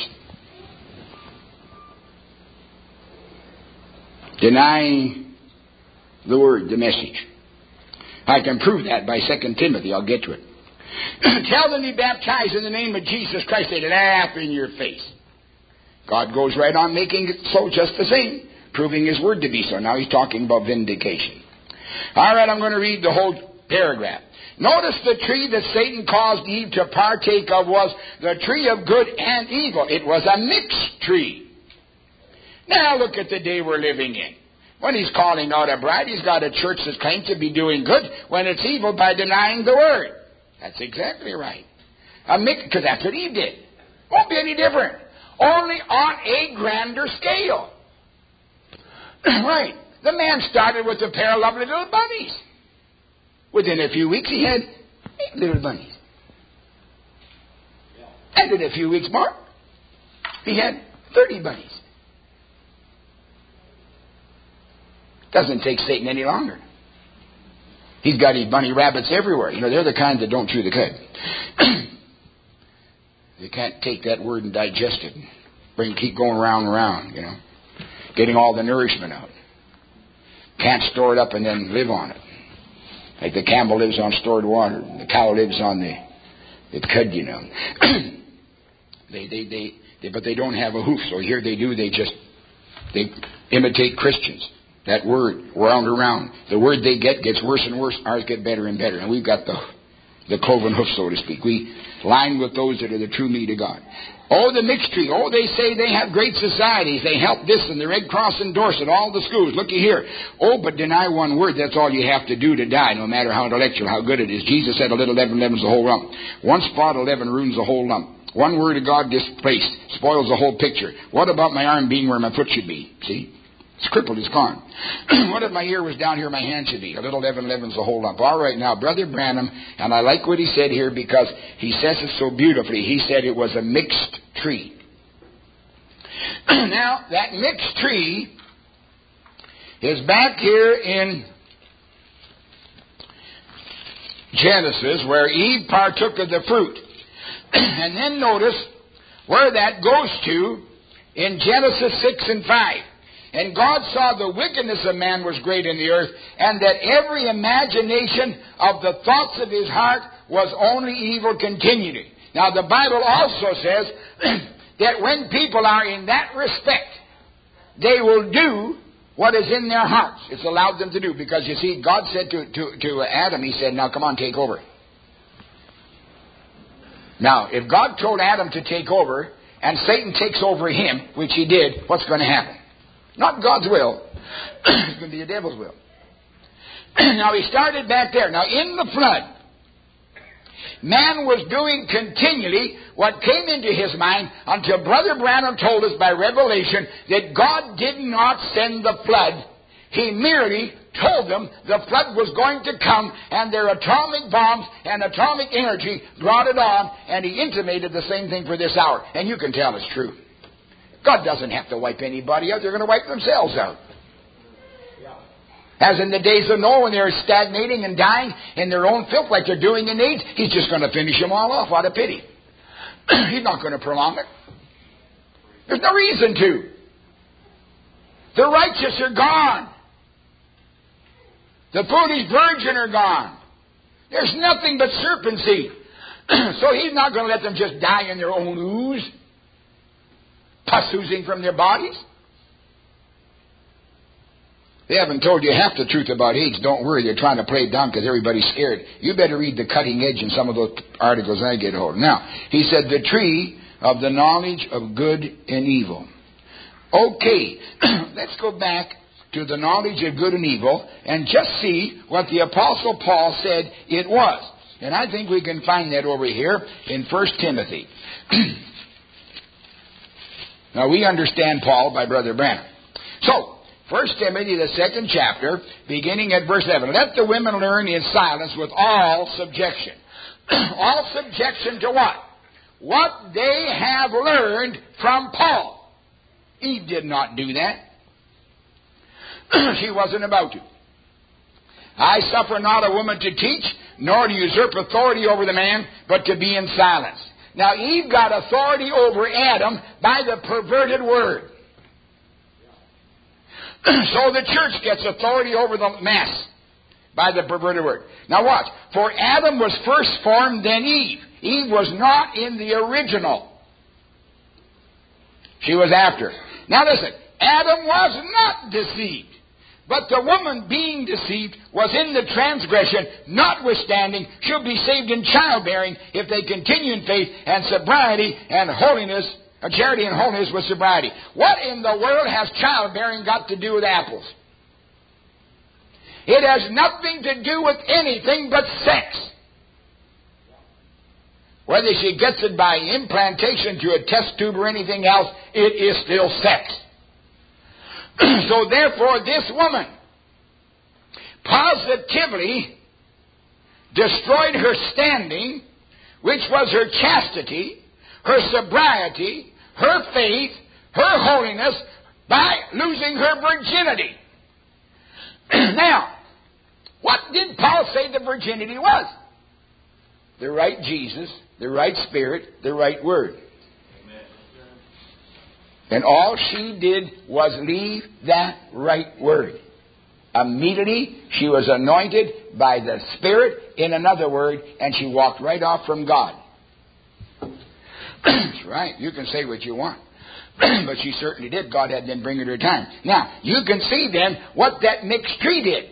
Denying the word, the message. I can prove that by 2 Timothy. I'll get to it. Tell them to be baptized in the name of Jesus Christ. They laugh in your face. God goes right on making it so just the same, proving his word to be so. Now he's talking about vindication. All right, I'm going to read the whole paragraph. Notice the tree that Satan caused Eve to partake of was the tree of good and evil. It was a mixed tree. Now look at the day we're living in. When he's calling out a bride, he's got a church that claims to be doing good when it's evil by denying the word. That's exactly right. Because that's what Eve did. Won't be any different. Only on a grander scale. Right. The man started with a pair of lovely little bunnies. Within a few weeks, he had 8 little bunnies. And in a few weeks more, he had 30 bunnies. Doesn't take Satan any longer. He's got his bunny rabbits everywhere. You know, they're the kind that don't chew the cud. They can't take that word and digest it. Keep going round and round, you know. Getting all the nourishment out. Can't store it up and then live on it. Like the camel lives on stored water. The cow lives on the cud, you know. But they don't have a hoof. So here they do. They imitate Christians. That word, round and round. The word they get gets worse and worse. Ours get better and better. And we've got the cloven hoof, so to speak. We line with those that are the true meat of God. Oh, the mixed tree. Oh, they say they have great societies. They help this and the Red Cross endorse it. All the schools. Looky here. Oh, but deny one word. That's all you have to do to die, no matter how intellectual, how good it is. Jesus said a little leaven leavens the whole lump. One spot of leaven ruins the whole lump. One word of God displaced spoils the whole picture. What about my arm being where my foot should be? See? It's crippled, it's gone. What if my ear was down here, my hand should be? A little leaven leavens the whole lump. All right, now, Brother Branham, and I like what he said here because he says it so beautifully. He said it was a mixed tree. Now, that mixed tree is back here in Genesis where Eve partook of the fruit. And then notice where that goes to in Genesis 6 and 5. And God saw the wickedness of man was great in the earth, and that every imagination of the thoughts of his heart was only evil continually. Now the Bible also says that when people are in that respect, they will do what is in their hearts. It's allowed them to do. Because you see, God said to Adam, He said, now come on, take over. Now, if God told Adam to take over, and Satan takes over him, which he did, what's going to happen? Not God's will. It's going to be the devil's will. Now, he started back there. Now, in the flood, man was doing continually what came into his mind until Brother Branham told us by revelation that God did not send the flood. He merely told them the flood was going to come, and their atomic bombs and atomic energy brought it on, and he intimated the same thing for this hour. And you can tell it's true. God doesn't have to wipe anybody out. They're going to wipe themselves out. As in the days of Noah, when they were stagnating and dying in their own filth like they're doing in AIDS, He's just going to finish them all off out of pity. He's not going to prolong it. There's no reason to. The righteous are gone. The foolish virgin are gone. There's nothing but serpent seed. So He's not going to let them just die in their own ooze, pus oozing from their bodies. They haven't told you half the truth about AIDS. Don't worry, they're trying to play it down because everybody's scared. You better read the cutting edge in some of those articles I get hold of. Now, he said the tree of the knowledge of good and evil. Okay, let's go back to the knowledge of good and evil and just see what the Apostle Paul said it was. And I think we can find that over here in 1 Timothy. Now, we understand Paul by Brother Branham. So, 1 Timothy, the 2nd chapter, beginning at verse 11. Let the women learn in silence with all subjection. All subjection to what? What they have learned from Paul. Eve did not do that. She wasn't about to. I suffer not a woman to teach, nor to usurp authority over the man, but to be in silence. Now, Eve got authority over Adam by the perverted word. So the church gets authority over the mass by the perverted word. Now watch. For Adam was first formed, then Eve. Eve was not in the original. She was after. Now listen. Adam was not deceived. But the woman being deceived was in the transgression, notwithstanding she'll be saved in childbearing if they continue in faith and sobriety and holiness, charity and holiness with sobriety. What in the world has childbearing got to do with apples? It has nothing to do with anything but sex. whether she gets it by implantation through a test tube or anything else, it is still sex. So therefore, this woman positively destroyed her standing, which was her chastity, her sobriety, her faith, her holiness, by losing her virginity. Now, what did Paul say the virginity was? The right Jesus, the right Spirit, the right Word. Amen. And all she did was leave that right Word. Immediately, she was anointed by the Spirit, in another word, and she walked right off from God. That's right. You can say what you want. But she certainly did. God had then bring her to her time. Now, you can see then what that mixed tree did.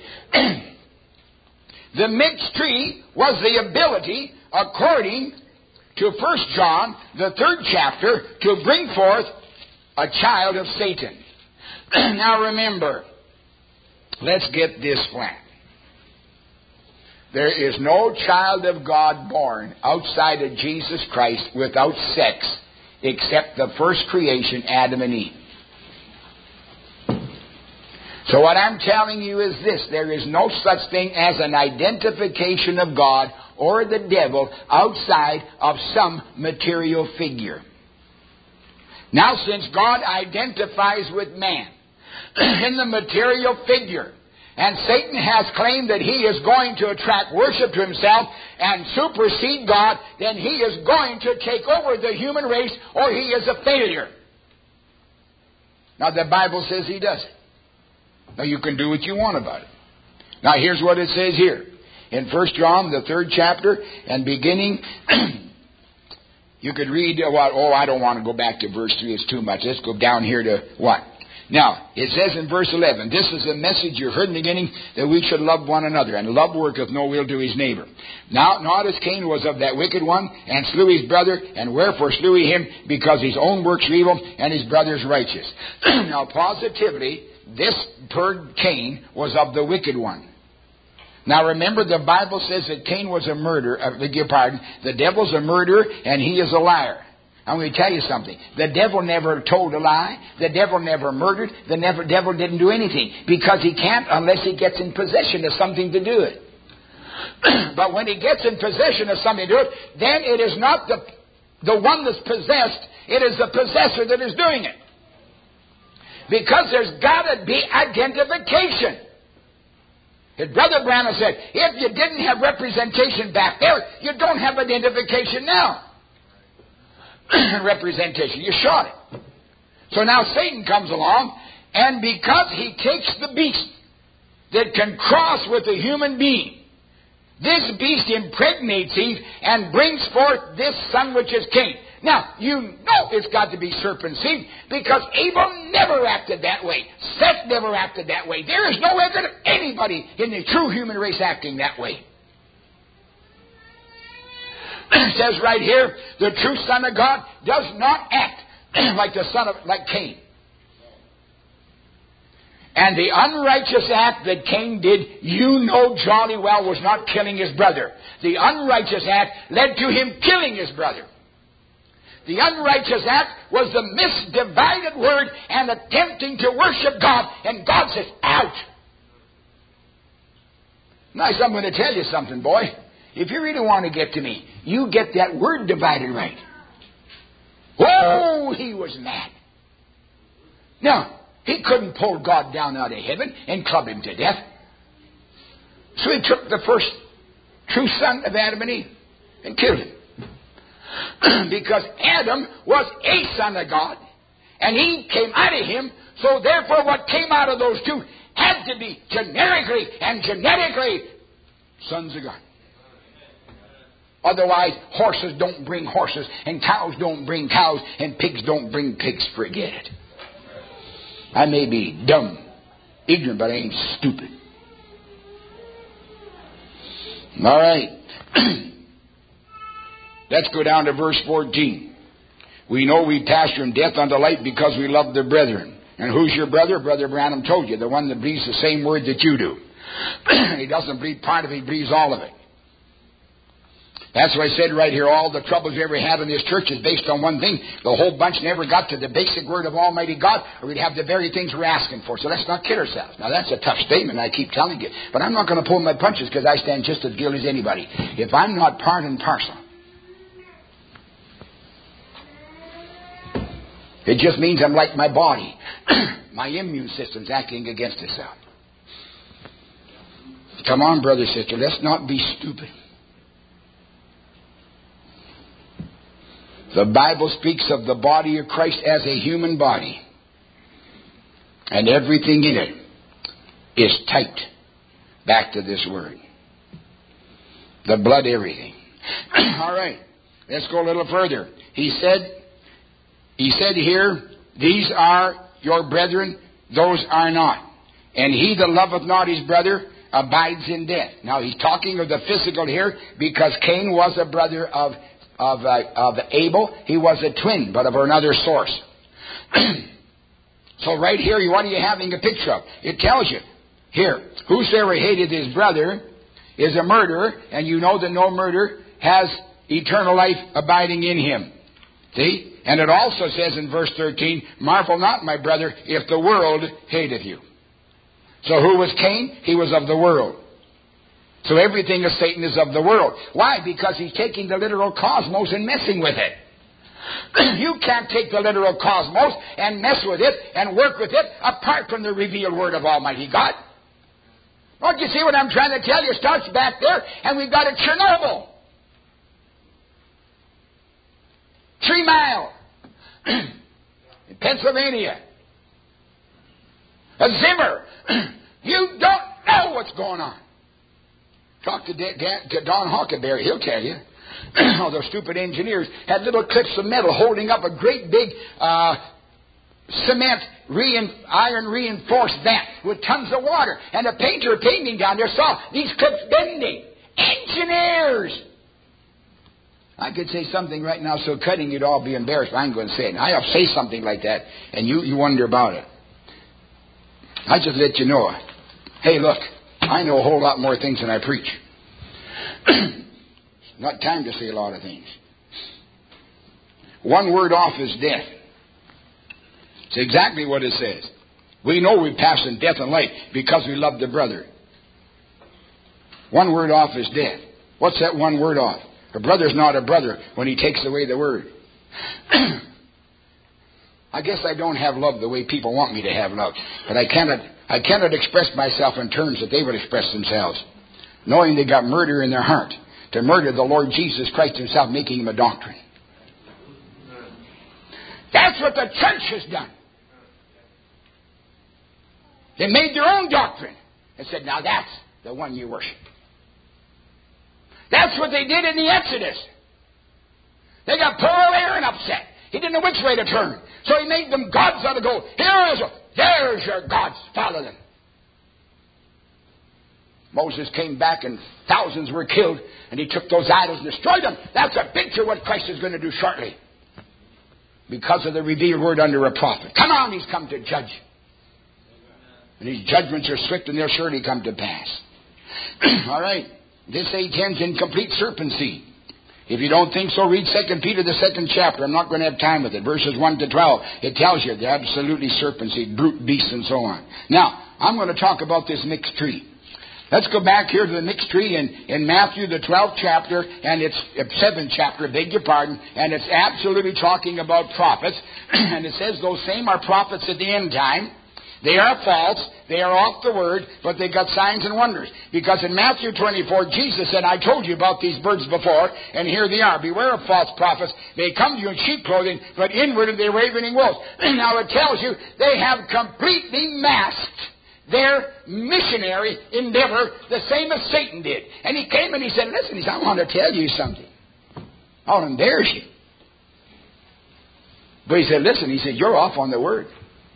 The mixed tree was the ability, according to 1 John, the 3rd chapter, to bring forth a child of Satan. Now remember, let's get this flat. There is no child of God born outside of Jesus Christ without sex, except the first creation, Adam and Eve. So what I'm telling you is this: there is no such thing as an identification of God or the devil outside of some material figure. Now, since God identifies with man in the material figure, and Satan has claimed that he is going to attract worship to himself and supersede God, then he is going to take over the human race, or he is a failure. Now, the Bible says he does it. Now, you can do what you want about it. Now, here's what it says here. In 1 John, the 3rd chapter, and beginning, you could read, I don't want to go back to verse 3. It's too much. Let's go down here to what? Now, it says in verse 11, this is a message you heard in the beginning, that we should love one another, and love worketh no will to his neighbor. Now, not as Cain was of that wicked one, and slew his brother, and wherefore slew he him? Because his own works were evil, and his brother's righteous. Now, positively, this Cain was of the wicked one. Now, remember, the Bible says that Cain was a murderer, the devil's a murderer, and he is a liar. I'm going to tell you something. The devil never told a lie. The devil never murdered. The devil didn't do anything. Because he can't unless he gets in possession of something to do it. But when he gets in possession of something to do it, then it is not the one that's possessed. It is the possessor that is doing it. Because there's got to be identification. As Brother Branham said, if you didn't have representation back there, you don't have identification now. Representation. You shot it. So now Satan comes along, and because he takes the beast that can cross with a human being, this beast impregnates Eve and brings forth this son, which is Cain. Now, you know it's got to be serpent seed, because Abel never acted that way. Seth never acted that way. There is no evidence of anybody in the true human race acting that way. It says right here, the true Son of God does not act like Cain. And the unrighteous act that Cain did, you know jolly well, was not killing his brother. The unrighteous act led to him killing his brother. The unrighteous act was the misdivided word and attempting to worship God. And God says, out. Now, I'm going to tell you something, boy. If you really want to get to me, you get that word divided right. Oh, he was mad. Now, he couldn't pull God down out of heaven and club him to death. So he took the first true son of Adam and Eve and killed him. Because Adam was a son of God, and Eve came out of him, so therefore what came out of those two had to be generically and genetically sons of God. Otherwise, horses don't bring horses, and cows don't bring cows, and pigs don't bring pigs. Forget it. I may be dumb, ignorant, but I ain't stupid. All right. Let's go down to verse 14. We know we pass from death unto light because we love the brethren. And who's your brother? Brother Branham told you, the one that believes the same word that you do. He doesn't believe part of it, he believes all of it. That's why I said right here, all the troubles we ever have in this church is based on one thing. The whole bunch never got to the basic word of Almighty God, or we'd have the very things we're asking for. So let's not kid ourselves. Now that's a tough statement, I keep telling you. But I'm not going to pull my punches because I stand just as guilty as anybody. If I'm not part and parcel, it just means I'm like my body. My immune system's acting against itself. Come on, brother, sister, let's not be stupid. The Bible speaks of the body of Christ as a human body. And everything in it is typed back to this word. The blood, everything. All right, let's go a little further. He said here, these are your brethren, those are not. And he that loveth not his brother abides in death. Now he's talking of the physical here because Cain was a brother of Abel. He was a twin, but of another source. So right here, what are you having a picture of? It tells you here, whosoever hated his brother is a murderer, and you know that no murderer has eternal life abiding in him. See? And it also says in verse 13, marvel not, my brother, if the world hateth you. So who was Cain? He was of the world. So everything of Satan is of the world. Why? Because he's taking the literal cosmos and messing with it. You can't take the literal cosmos and mess with it and work with it apart from the revealed word of Almighty God. Don't you see what I'm trying to tell you? It starts back there, and we've got a Chernobyl. 3 Mile in Pennsylvania. A Zimmer. You don't know what's going on. Talk to Don Hockenberry. He'll tell you. All those stupid engineers had little clips of metal holding up a great big cement iron reinforced vent with tons of water. And a painter painting down there saw these clips bending. Engineers! I could say something right now so cutting you'd all be embarrassed. I'm going to say it. I'll say something like that, and you wonder about it. I just let you know. Hey, look, I know a whole lot more things than I preach. Not time to say a lot of things. One word off is death. It's exactly what it says. We know we pass in death and life because we love the brother. One word off is death. What's that one word off? A brother's not a brother when he takes away the word. I guess I don't have love the way people want me to have love. But I cannot express myself in terms that they would express themselves. Knowing they got murder in their heart. To murder the Lord Jesus Christ himself, making him a doctrine. That's what the church has done. They made their own doctrine and said, now that's the one you worship. That's what they did in the Exodus. They got poor Aaron upset. He didn't know which way to turn. So he made them gods out of gold. There's your gods. Follow them. Moses came back and thousands were killed. And he took those idols and destroyed them. That's a picture of what Christ is going to do shortly. Because of the revealed word under a prophet. Come on, he's come to judge. And his judgments are swift and they'll surely come to pass. All right. This age ends in complete serpency. If you don't think so, read 2 Peter, the 2nd chapter. I'm not going to have time with it. Verses 1 to 12. It tells you they're absolutely serpency, brute beasts, and so on. Now, I'm going to talk about this mixed tree. Let's go back here to the mixed tree in Matthew, the 12th chapter, and it's 7th chapter, beg your pardon, and it's absolutely talking about prophets. And it says those same are prophets at the end time. They are false, they are off the word, but they got signs and wonders. Because in Matthew 24, Jesus said, I told you about these birds before, and here they are. Beware of false prophets. They come to you in sheep clothing, but inwardly they're ravening wolves. Now it tells you they have completely masked their missionary endeavor, the same as Satan did. And he came and he said, listen, he said, I want to tell you something. I'll embarrass you. But he said, listen, he said, you're off on the word.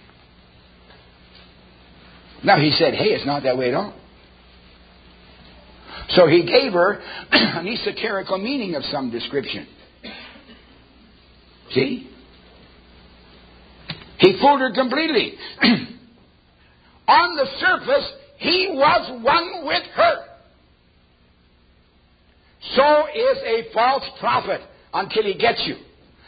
Now he said, hey, it's not that way at all. So he gave her an esoterical meaning of some description. See? He fooled her completely. On the surface, he was one with her. so is a false prophet until he gets you.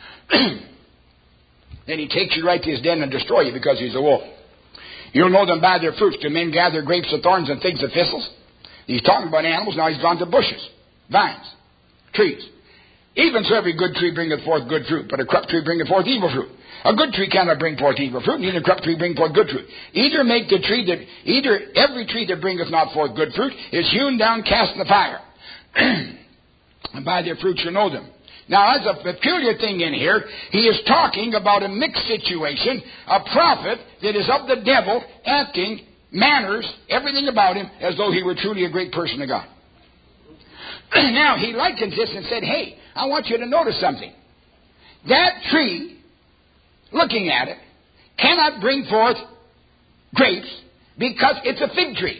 Then he takes you right to his den and destroy you because he's a wolf. You'll know them by their fruits. Do men gather grapes of thorns and figs of thistles? He's talking about animals. Now he's gone to bushes, vines, trees. Even so every good tree bringeth forth good fruit, but a corrupt tree bringeth forth evil fruit. A good tree cannot bring forth evil fruit, neither a corrupt tree bring forth good fruit. Either every tree that bringeth not forth good fruit is hewn down, cast in the fire. And by their fruits you know them. Now, as a peculiar thing in here, he is talking about a mixed situation, a prophet that is of the devil, acting, manners, everything about him, as though he were truly a great person of God. Now, he likens this and said, hey, I want you to notice something. That tree, looking at it, cannot bring forth grapes because it's a fig tree.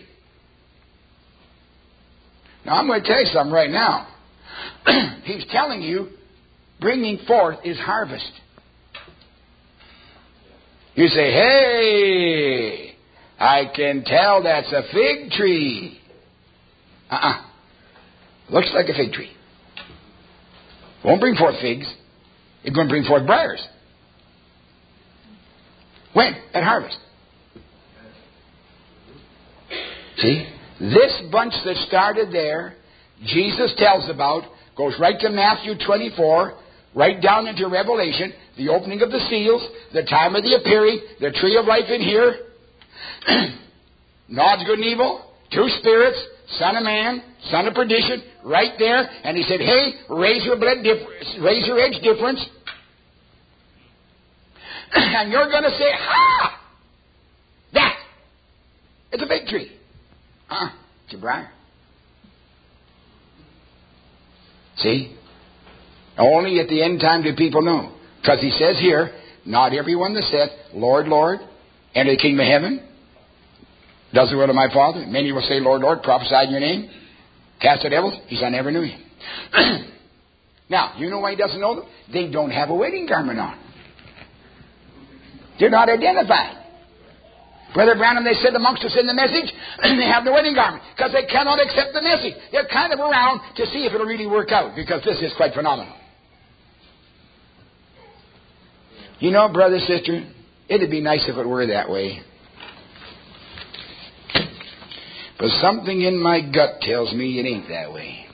Now, I'm going to tell you something right now. He's telling you, bringing forth is harvest. You say, hey, I can tell that's a fig tree. Looks like a fig tree. Won't bring forth figs. It's going to bring forth briars. When? At harvest. See? This bunch that started there, Jesus tells about, goes right to Matthew 24, right down into Revelation, the opening of the seals, the time of the appearing, the tree of life in here, knowledge of good and evil, two spirits, son of man, son of perdition, right there. And he said, hey, razor edge difference. And you're going to say, ha! That! It's a fig tree. It's a briar. See? Only at the end time do people know. Because he says here, not everyone that saith, Lord, Lord, enter the kingdom of heaven, does the will of my Father. Many will say, Lord, Lord, prophesy in your name, cast out devils. He said, I never knew you. Now, you know why he doesn't know them? They don't have a wedding garment on. They're not identified. Brother Branham, they said amongst us in the message, they have the wedding garment because they cannot accept the message. They're kind of around to see if it'll really work out because this is quite phenomenal. You know, brother, sister, it'd be nice if it were that way. But something in my gut tells me it ain't that way.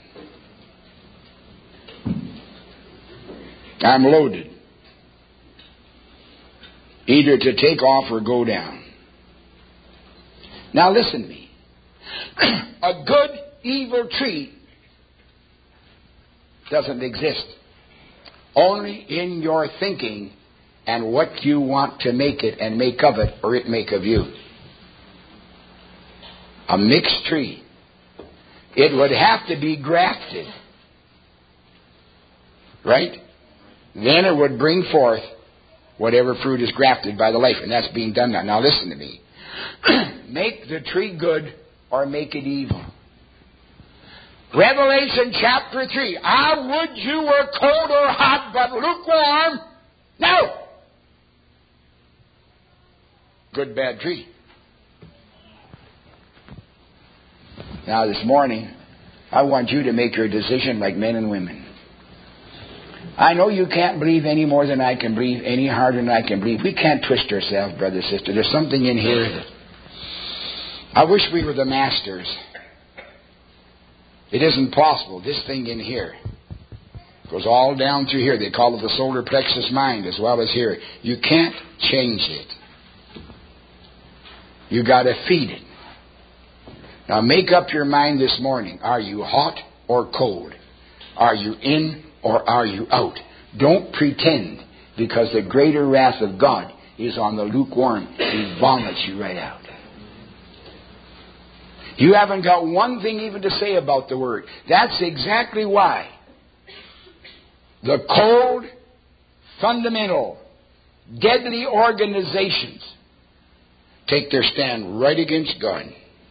I'm loaded. Either to take off or go down. Now listen to me. A good evil tree doesn't exist. Only in your thinking and what you want to make it and make of it or it make of you. A mixed tree. It would have to be grafted. Right? Then it would bring forth whatever fruit is grafted by the life. And that's being done now. Now listen to me. Make the tree good or make it evil. Revelation chapter 3. I would you were cold or hot, but lukewarm. No. Good, bad tree. Now this morning, I want you to make your decision like men and women. I know you can't believe any more than I can believe, any harder than I can believe. We can't twist ourselves, brother, sister. There's something in here that I wish we were the masters. It isn't possible. This thing in here goes all down through here. They call it the solar plexus mind as well as here. You can't change it. You got to feed it. Now make up your mind this morning. Are you hot or cold? Are you in or are you out? Don't pretend, because the greater wrath of God is on the lukewarm. He vomits you right out. You haven't got one thing even to say about the Word. That's exactly why the cold, fundamental, deadly organizations take their stand right against God.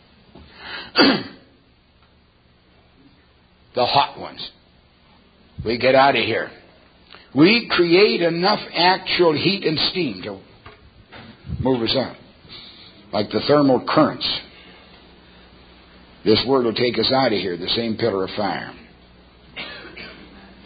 The hot ones. We get out of here. We create enough actual heat and steam to move us up. Like the thermal currents. This word will take us out of here, the same pillar of fire.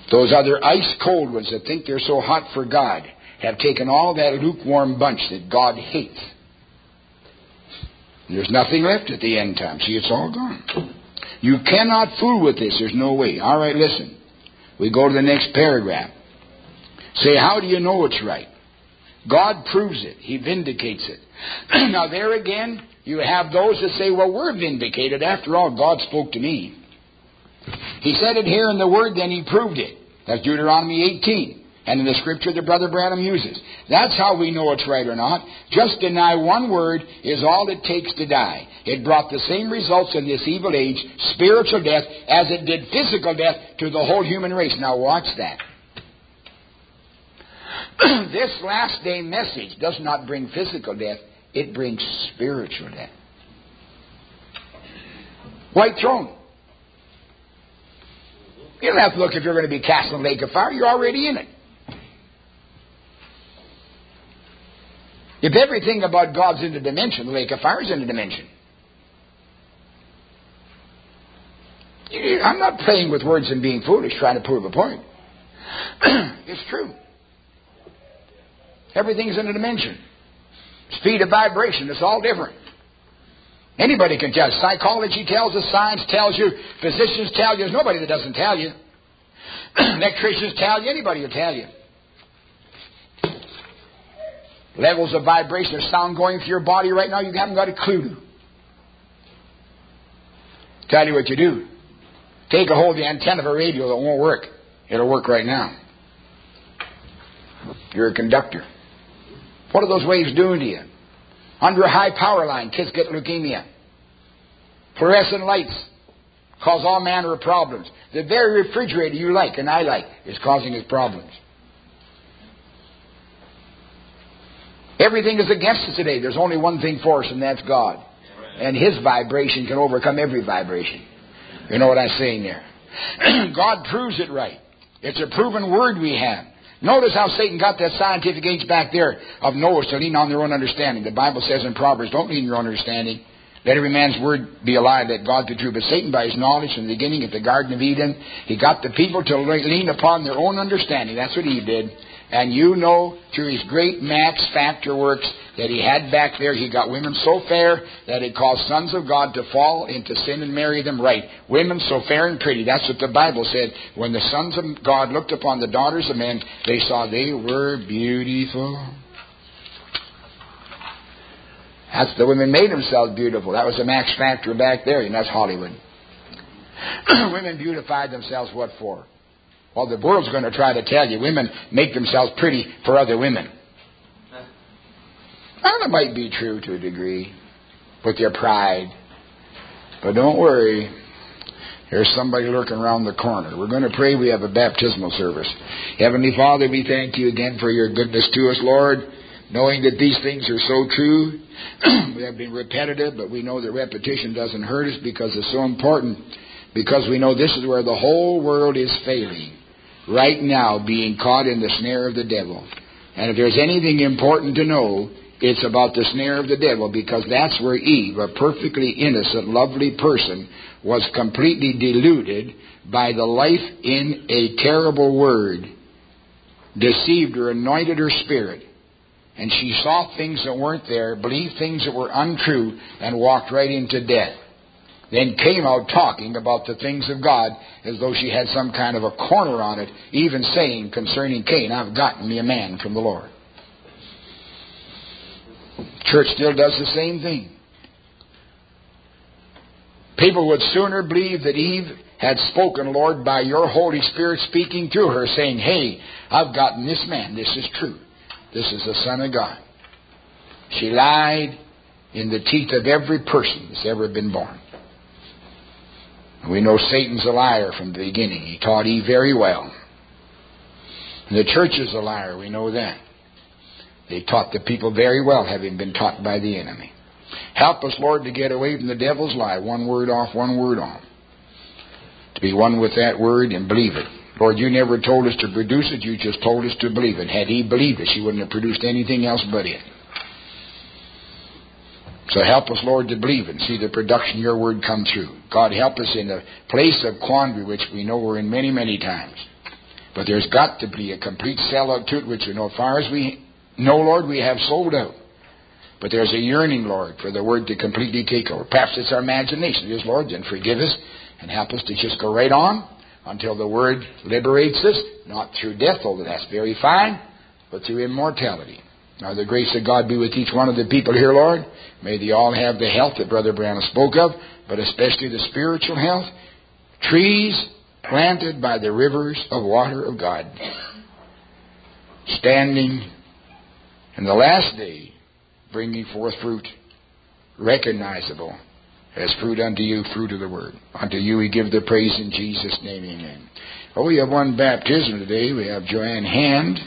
Those other ice-cold ones that think they're so hot for God have taken all that lukewarm bunch that God hates. There's nothing left at the end time. See, it's all gone. You cannot fool with this. There's no way. All right, listen. We go to the next paragraph. Say, how do you know it's right? God proves it. He vindicates it. Now there again, you have those that say, well, we're vindicated. After all, God spoke to me. He said it here in the Word, then He proved it. That's Deuteronomy 18. And in the Scripture that Brother Branham uses. That's how we know it's right or not. Just deny one word is all it takes to die. It brought the same results in this evil age, spiritual death, as it did physical death to the whole human race. Now watch that. This last day message does not bring physical death. It brings spiritual death. White throne. You don't have to look if you're going to be cast in the lake of fire. You're already in it. If everything about God's in the dimension, the lake of fire is in the dimension. I'm not playing with words and being foolish, trying to prove a point. It's true. Everything's in a dimension. Speed of vibration, it's all different. Anybody can tell. Psychology tells us, science tells you, physicians tell you. There's nobody that doesn't tell you. Electricians tell you, anybody will tell you. Levels of vibration of sound going through your body right now, you haven't got a clue. Tell you what you do. Take a hold of the antenna of a radio that won't work. It'll work right now. You're a conductor. What are those waves doing to you? Under a high power line, kids get leukemia. Fluorescent lights cause all manner of problems. The very refrigerator you like and I like is causing us problems. Everything is against us today. There's only one thing for us, and that's God. And His vibration can overcome every vibration. You know what I'm saying there? God proves it right. It's a proven word we have. Notice how Satan got that scientific age back there of Noah to lean on their own understanding. The Bible says in Proverbs, don't lean on your own understanding. Let every man's word be a lie, let God be true. But Satan, by his knowledge from the beginning at the Garden of Eden, he got the people to lean upon their own understanding. That's what he did. And you know, through his great max factor works that he had back there, he got women so fair that it caused sons of God to fall into sin and marry them right. Women so fair and pretty. That's what the Bible said. When the sons of God looked upon the daughters of men, they saw they were beautiful. That's the women made themselves beautiful. That was the max factor back there, and that's Hollywood. Women beautified themselves what for? Well, the world's going to try to tell you women make themselves pretty for other women. Well, that might be true to a degree with their pride. But don't worry. There's somebody lurking around the corner. We're going to pray. We have a baptismal service. Heavenly Father, we thank you again for your goodness to us, Lord, knowing that these things are so true. We have been repetitive, but we know that repetition doesn't hurt us because it's so important. Because we know this is where the whole world is failing. Right now, being caught in the snare of the devil. And if there's anything important to know, it's about the snare of the devil, because that's where Eve, a perfectly innocent, lovely person, was completely deluded by the life in a terrible word, deceived her, anointed her spirit, and she saw things that weren't there, believed things that were untrue, and walked right into death. Then came out talking about the things of God as though she had some kind of a corner on it, even saying concerning Cain, I've gotten me a man from the Lord. Church still does the same thing. People would sooner believe that Eve had spoken, Lord, by your Holy Spirit speaking through her, saying, hey, I've gotten this man. This is true. This is the Son of God. She lied in the teeth of every person that's ever been born. We know Satan's a liar from the beginning. He taught Eve very well. And the church is a liar. We know that. They taught the people very well, having been taught by the enemy. Help us, Lord, to get away from the devil's lie. One word off, one word on. To be one with that word and believe it. Lord, you never told us to produce it. You just told us to believe it. Had he believed it, she wouldn't have produced anything else but it. So help us, Lord, to believe and see the production of your word come through. God, help us in the place of quandary, which we know we're in many, many times. But there's got to be a complete sellout to it, which, as far as we know, Lord, we have sold out. But there's a yearning, Lord, for the Word to completely take over. Perhaps it's our imagination. Yes, Lord, then forgive us and help us to just go right on until the Word liberates us, not through death, although that's very fine, but through immortality. Now the grace of God be with each one of the people here, Lord. May they all have the health that Brother Branham spoke of, but especially the spiritual health. Trees planted by the rivers of water of God, standing in the last day, bringing forth fruit, recognizable as fruit unto you, fruit of the Word. Unto you we give the praise in Jesus' name, amen. Oh, we have one baptism today. We have Joanne Hand.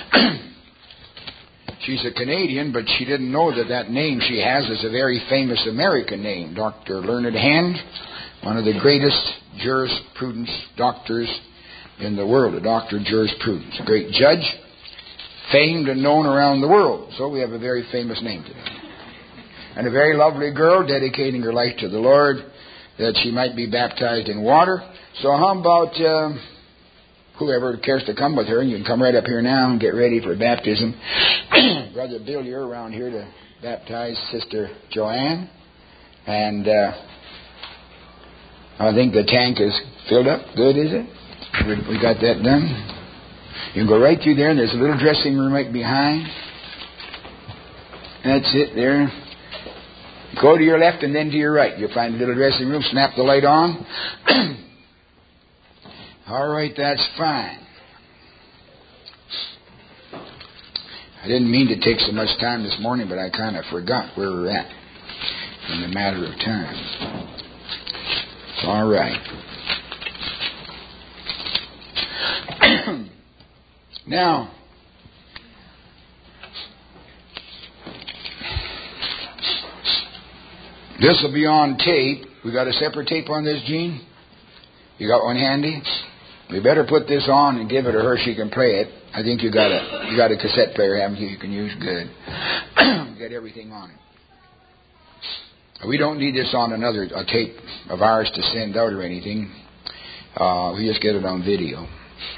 She's a Canadian, but she didn't know that name she has is a very famous American name. Dr. Learned Hand, one of the greatest jurisprudence doctors in the world, a doctor of jurisprudence, a great judge, famed and known around the world. So we have a very famous name today. And a very lovely girl dedicating her life to the Lord that she might be baptized in water. So how about whoever cares to come with her? You can come right up here now and get ready for baptism. Brother Bill, you're around here to baptize Sister Joanne. And I think the tank is filled up. Good, is it? We got that done. You can go right through there, and there's a little dressing room right behind. That's it there. Go to your left and then to your right. You'll find a little dressing room. Snap the light on. All right, that's fine. I didn't mean to take so much time this morning, but I kind of forgot where we're at in a matter of time. All right. Now, this will be on tape. We got a separate tape on this, Gene? You got one handy? We better put this on and give it to her. She can play it. I think you got a cassette player, haven't you? You can use. Good. Got everything on it. We don't need this on a tape of ours to send out or anything. We just get it on video.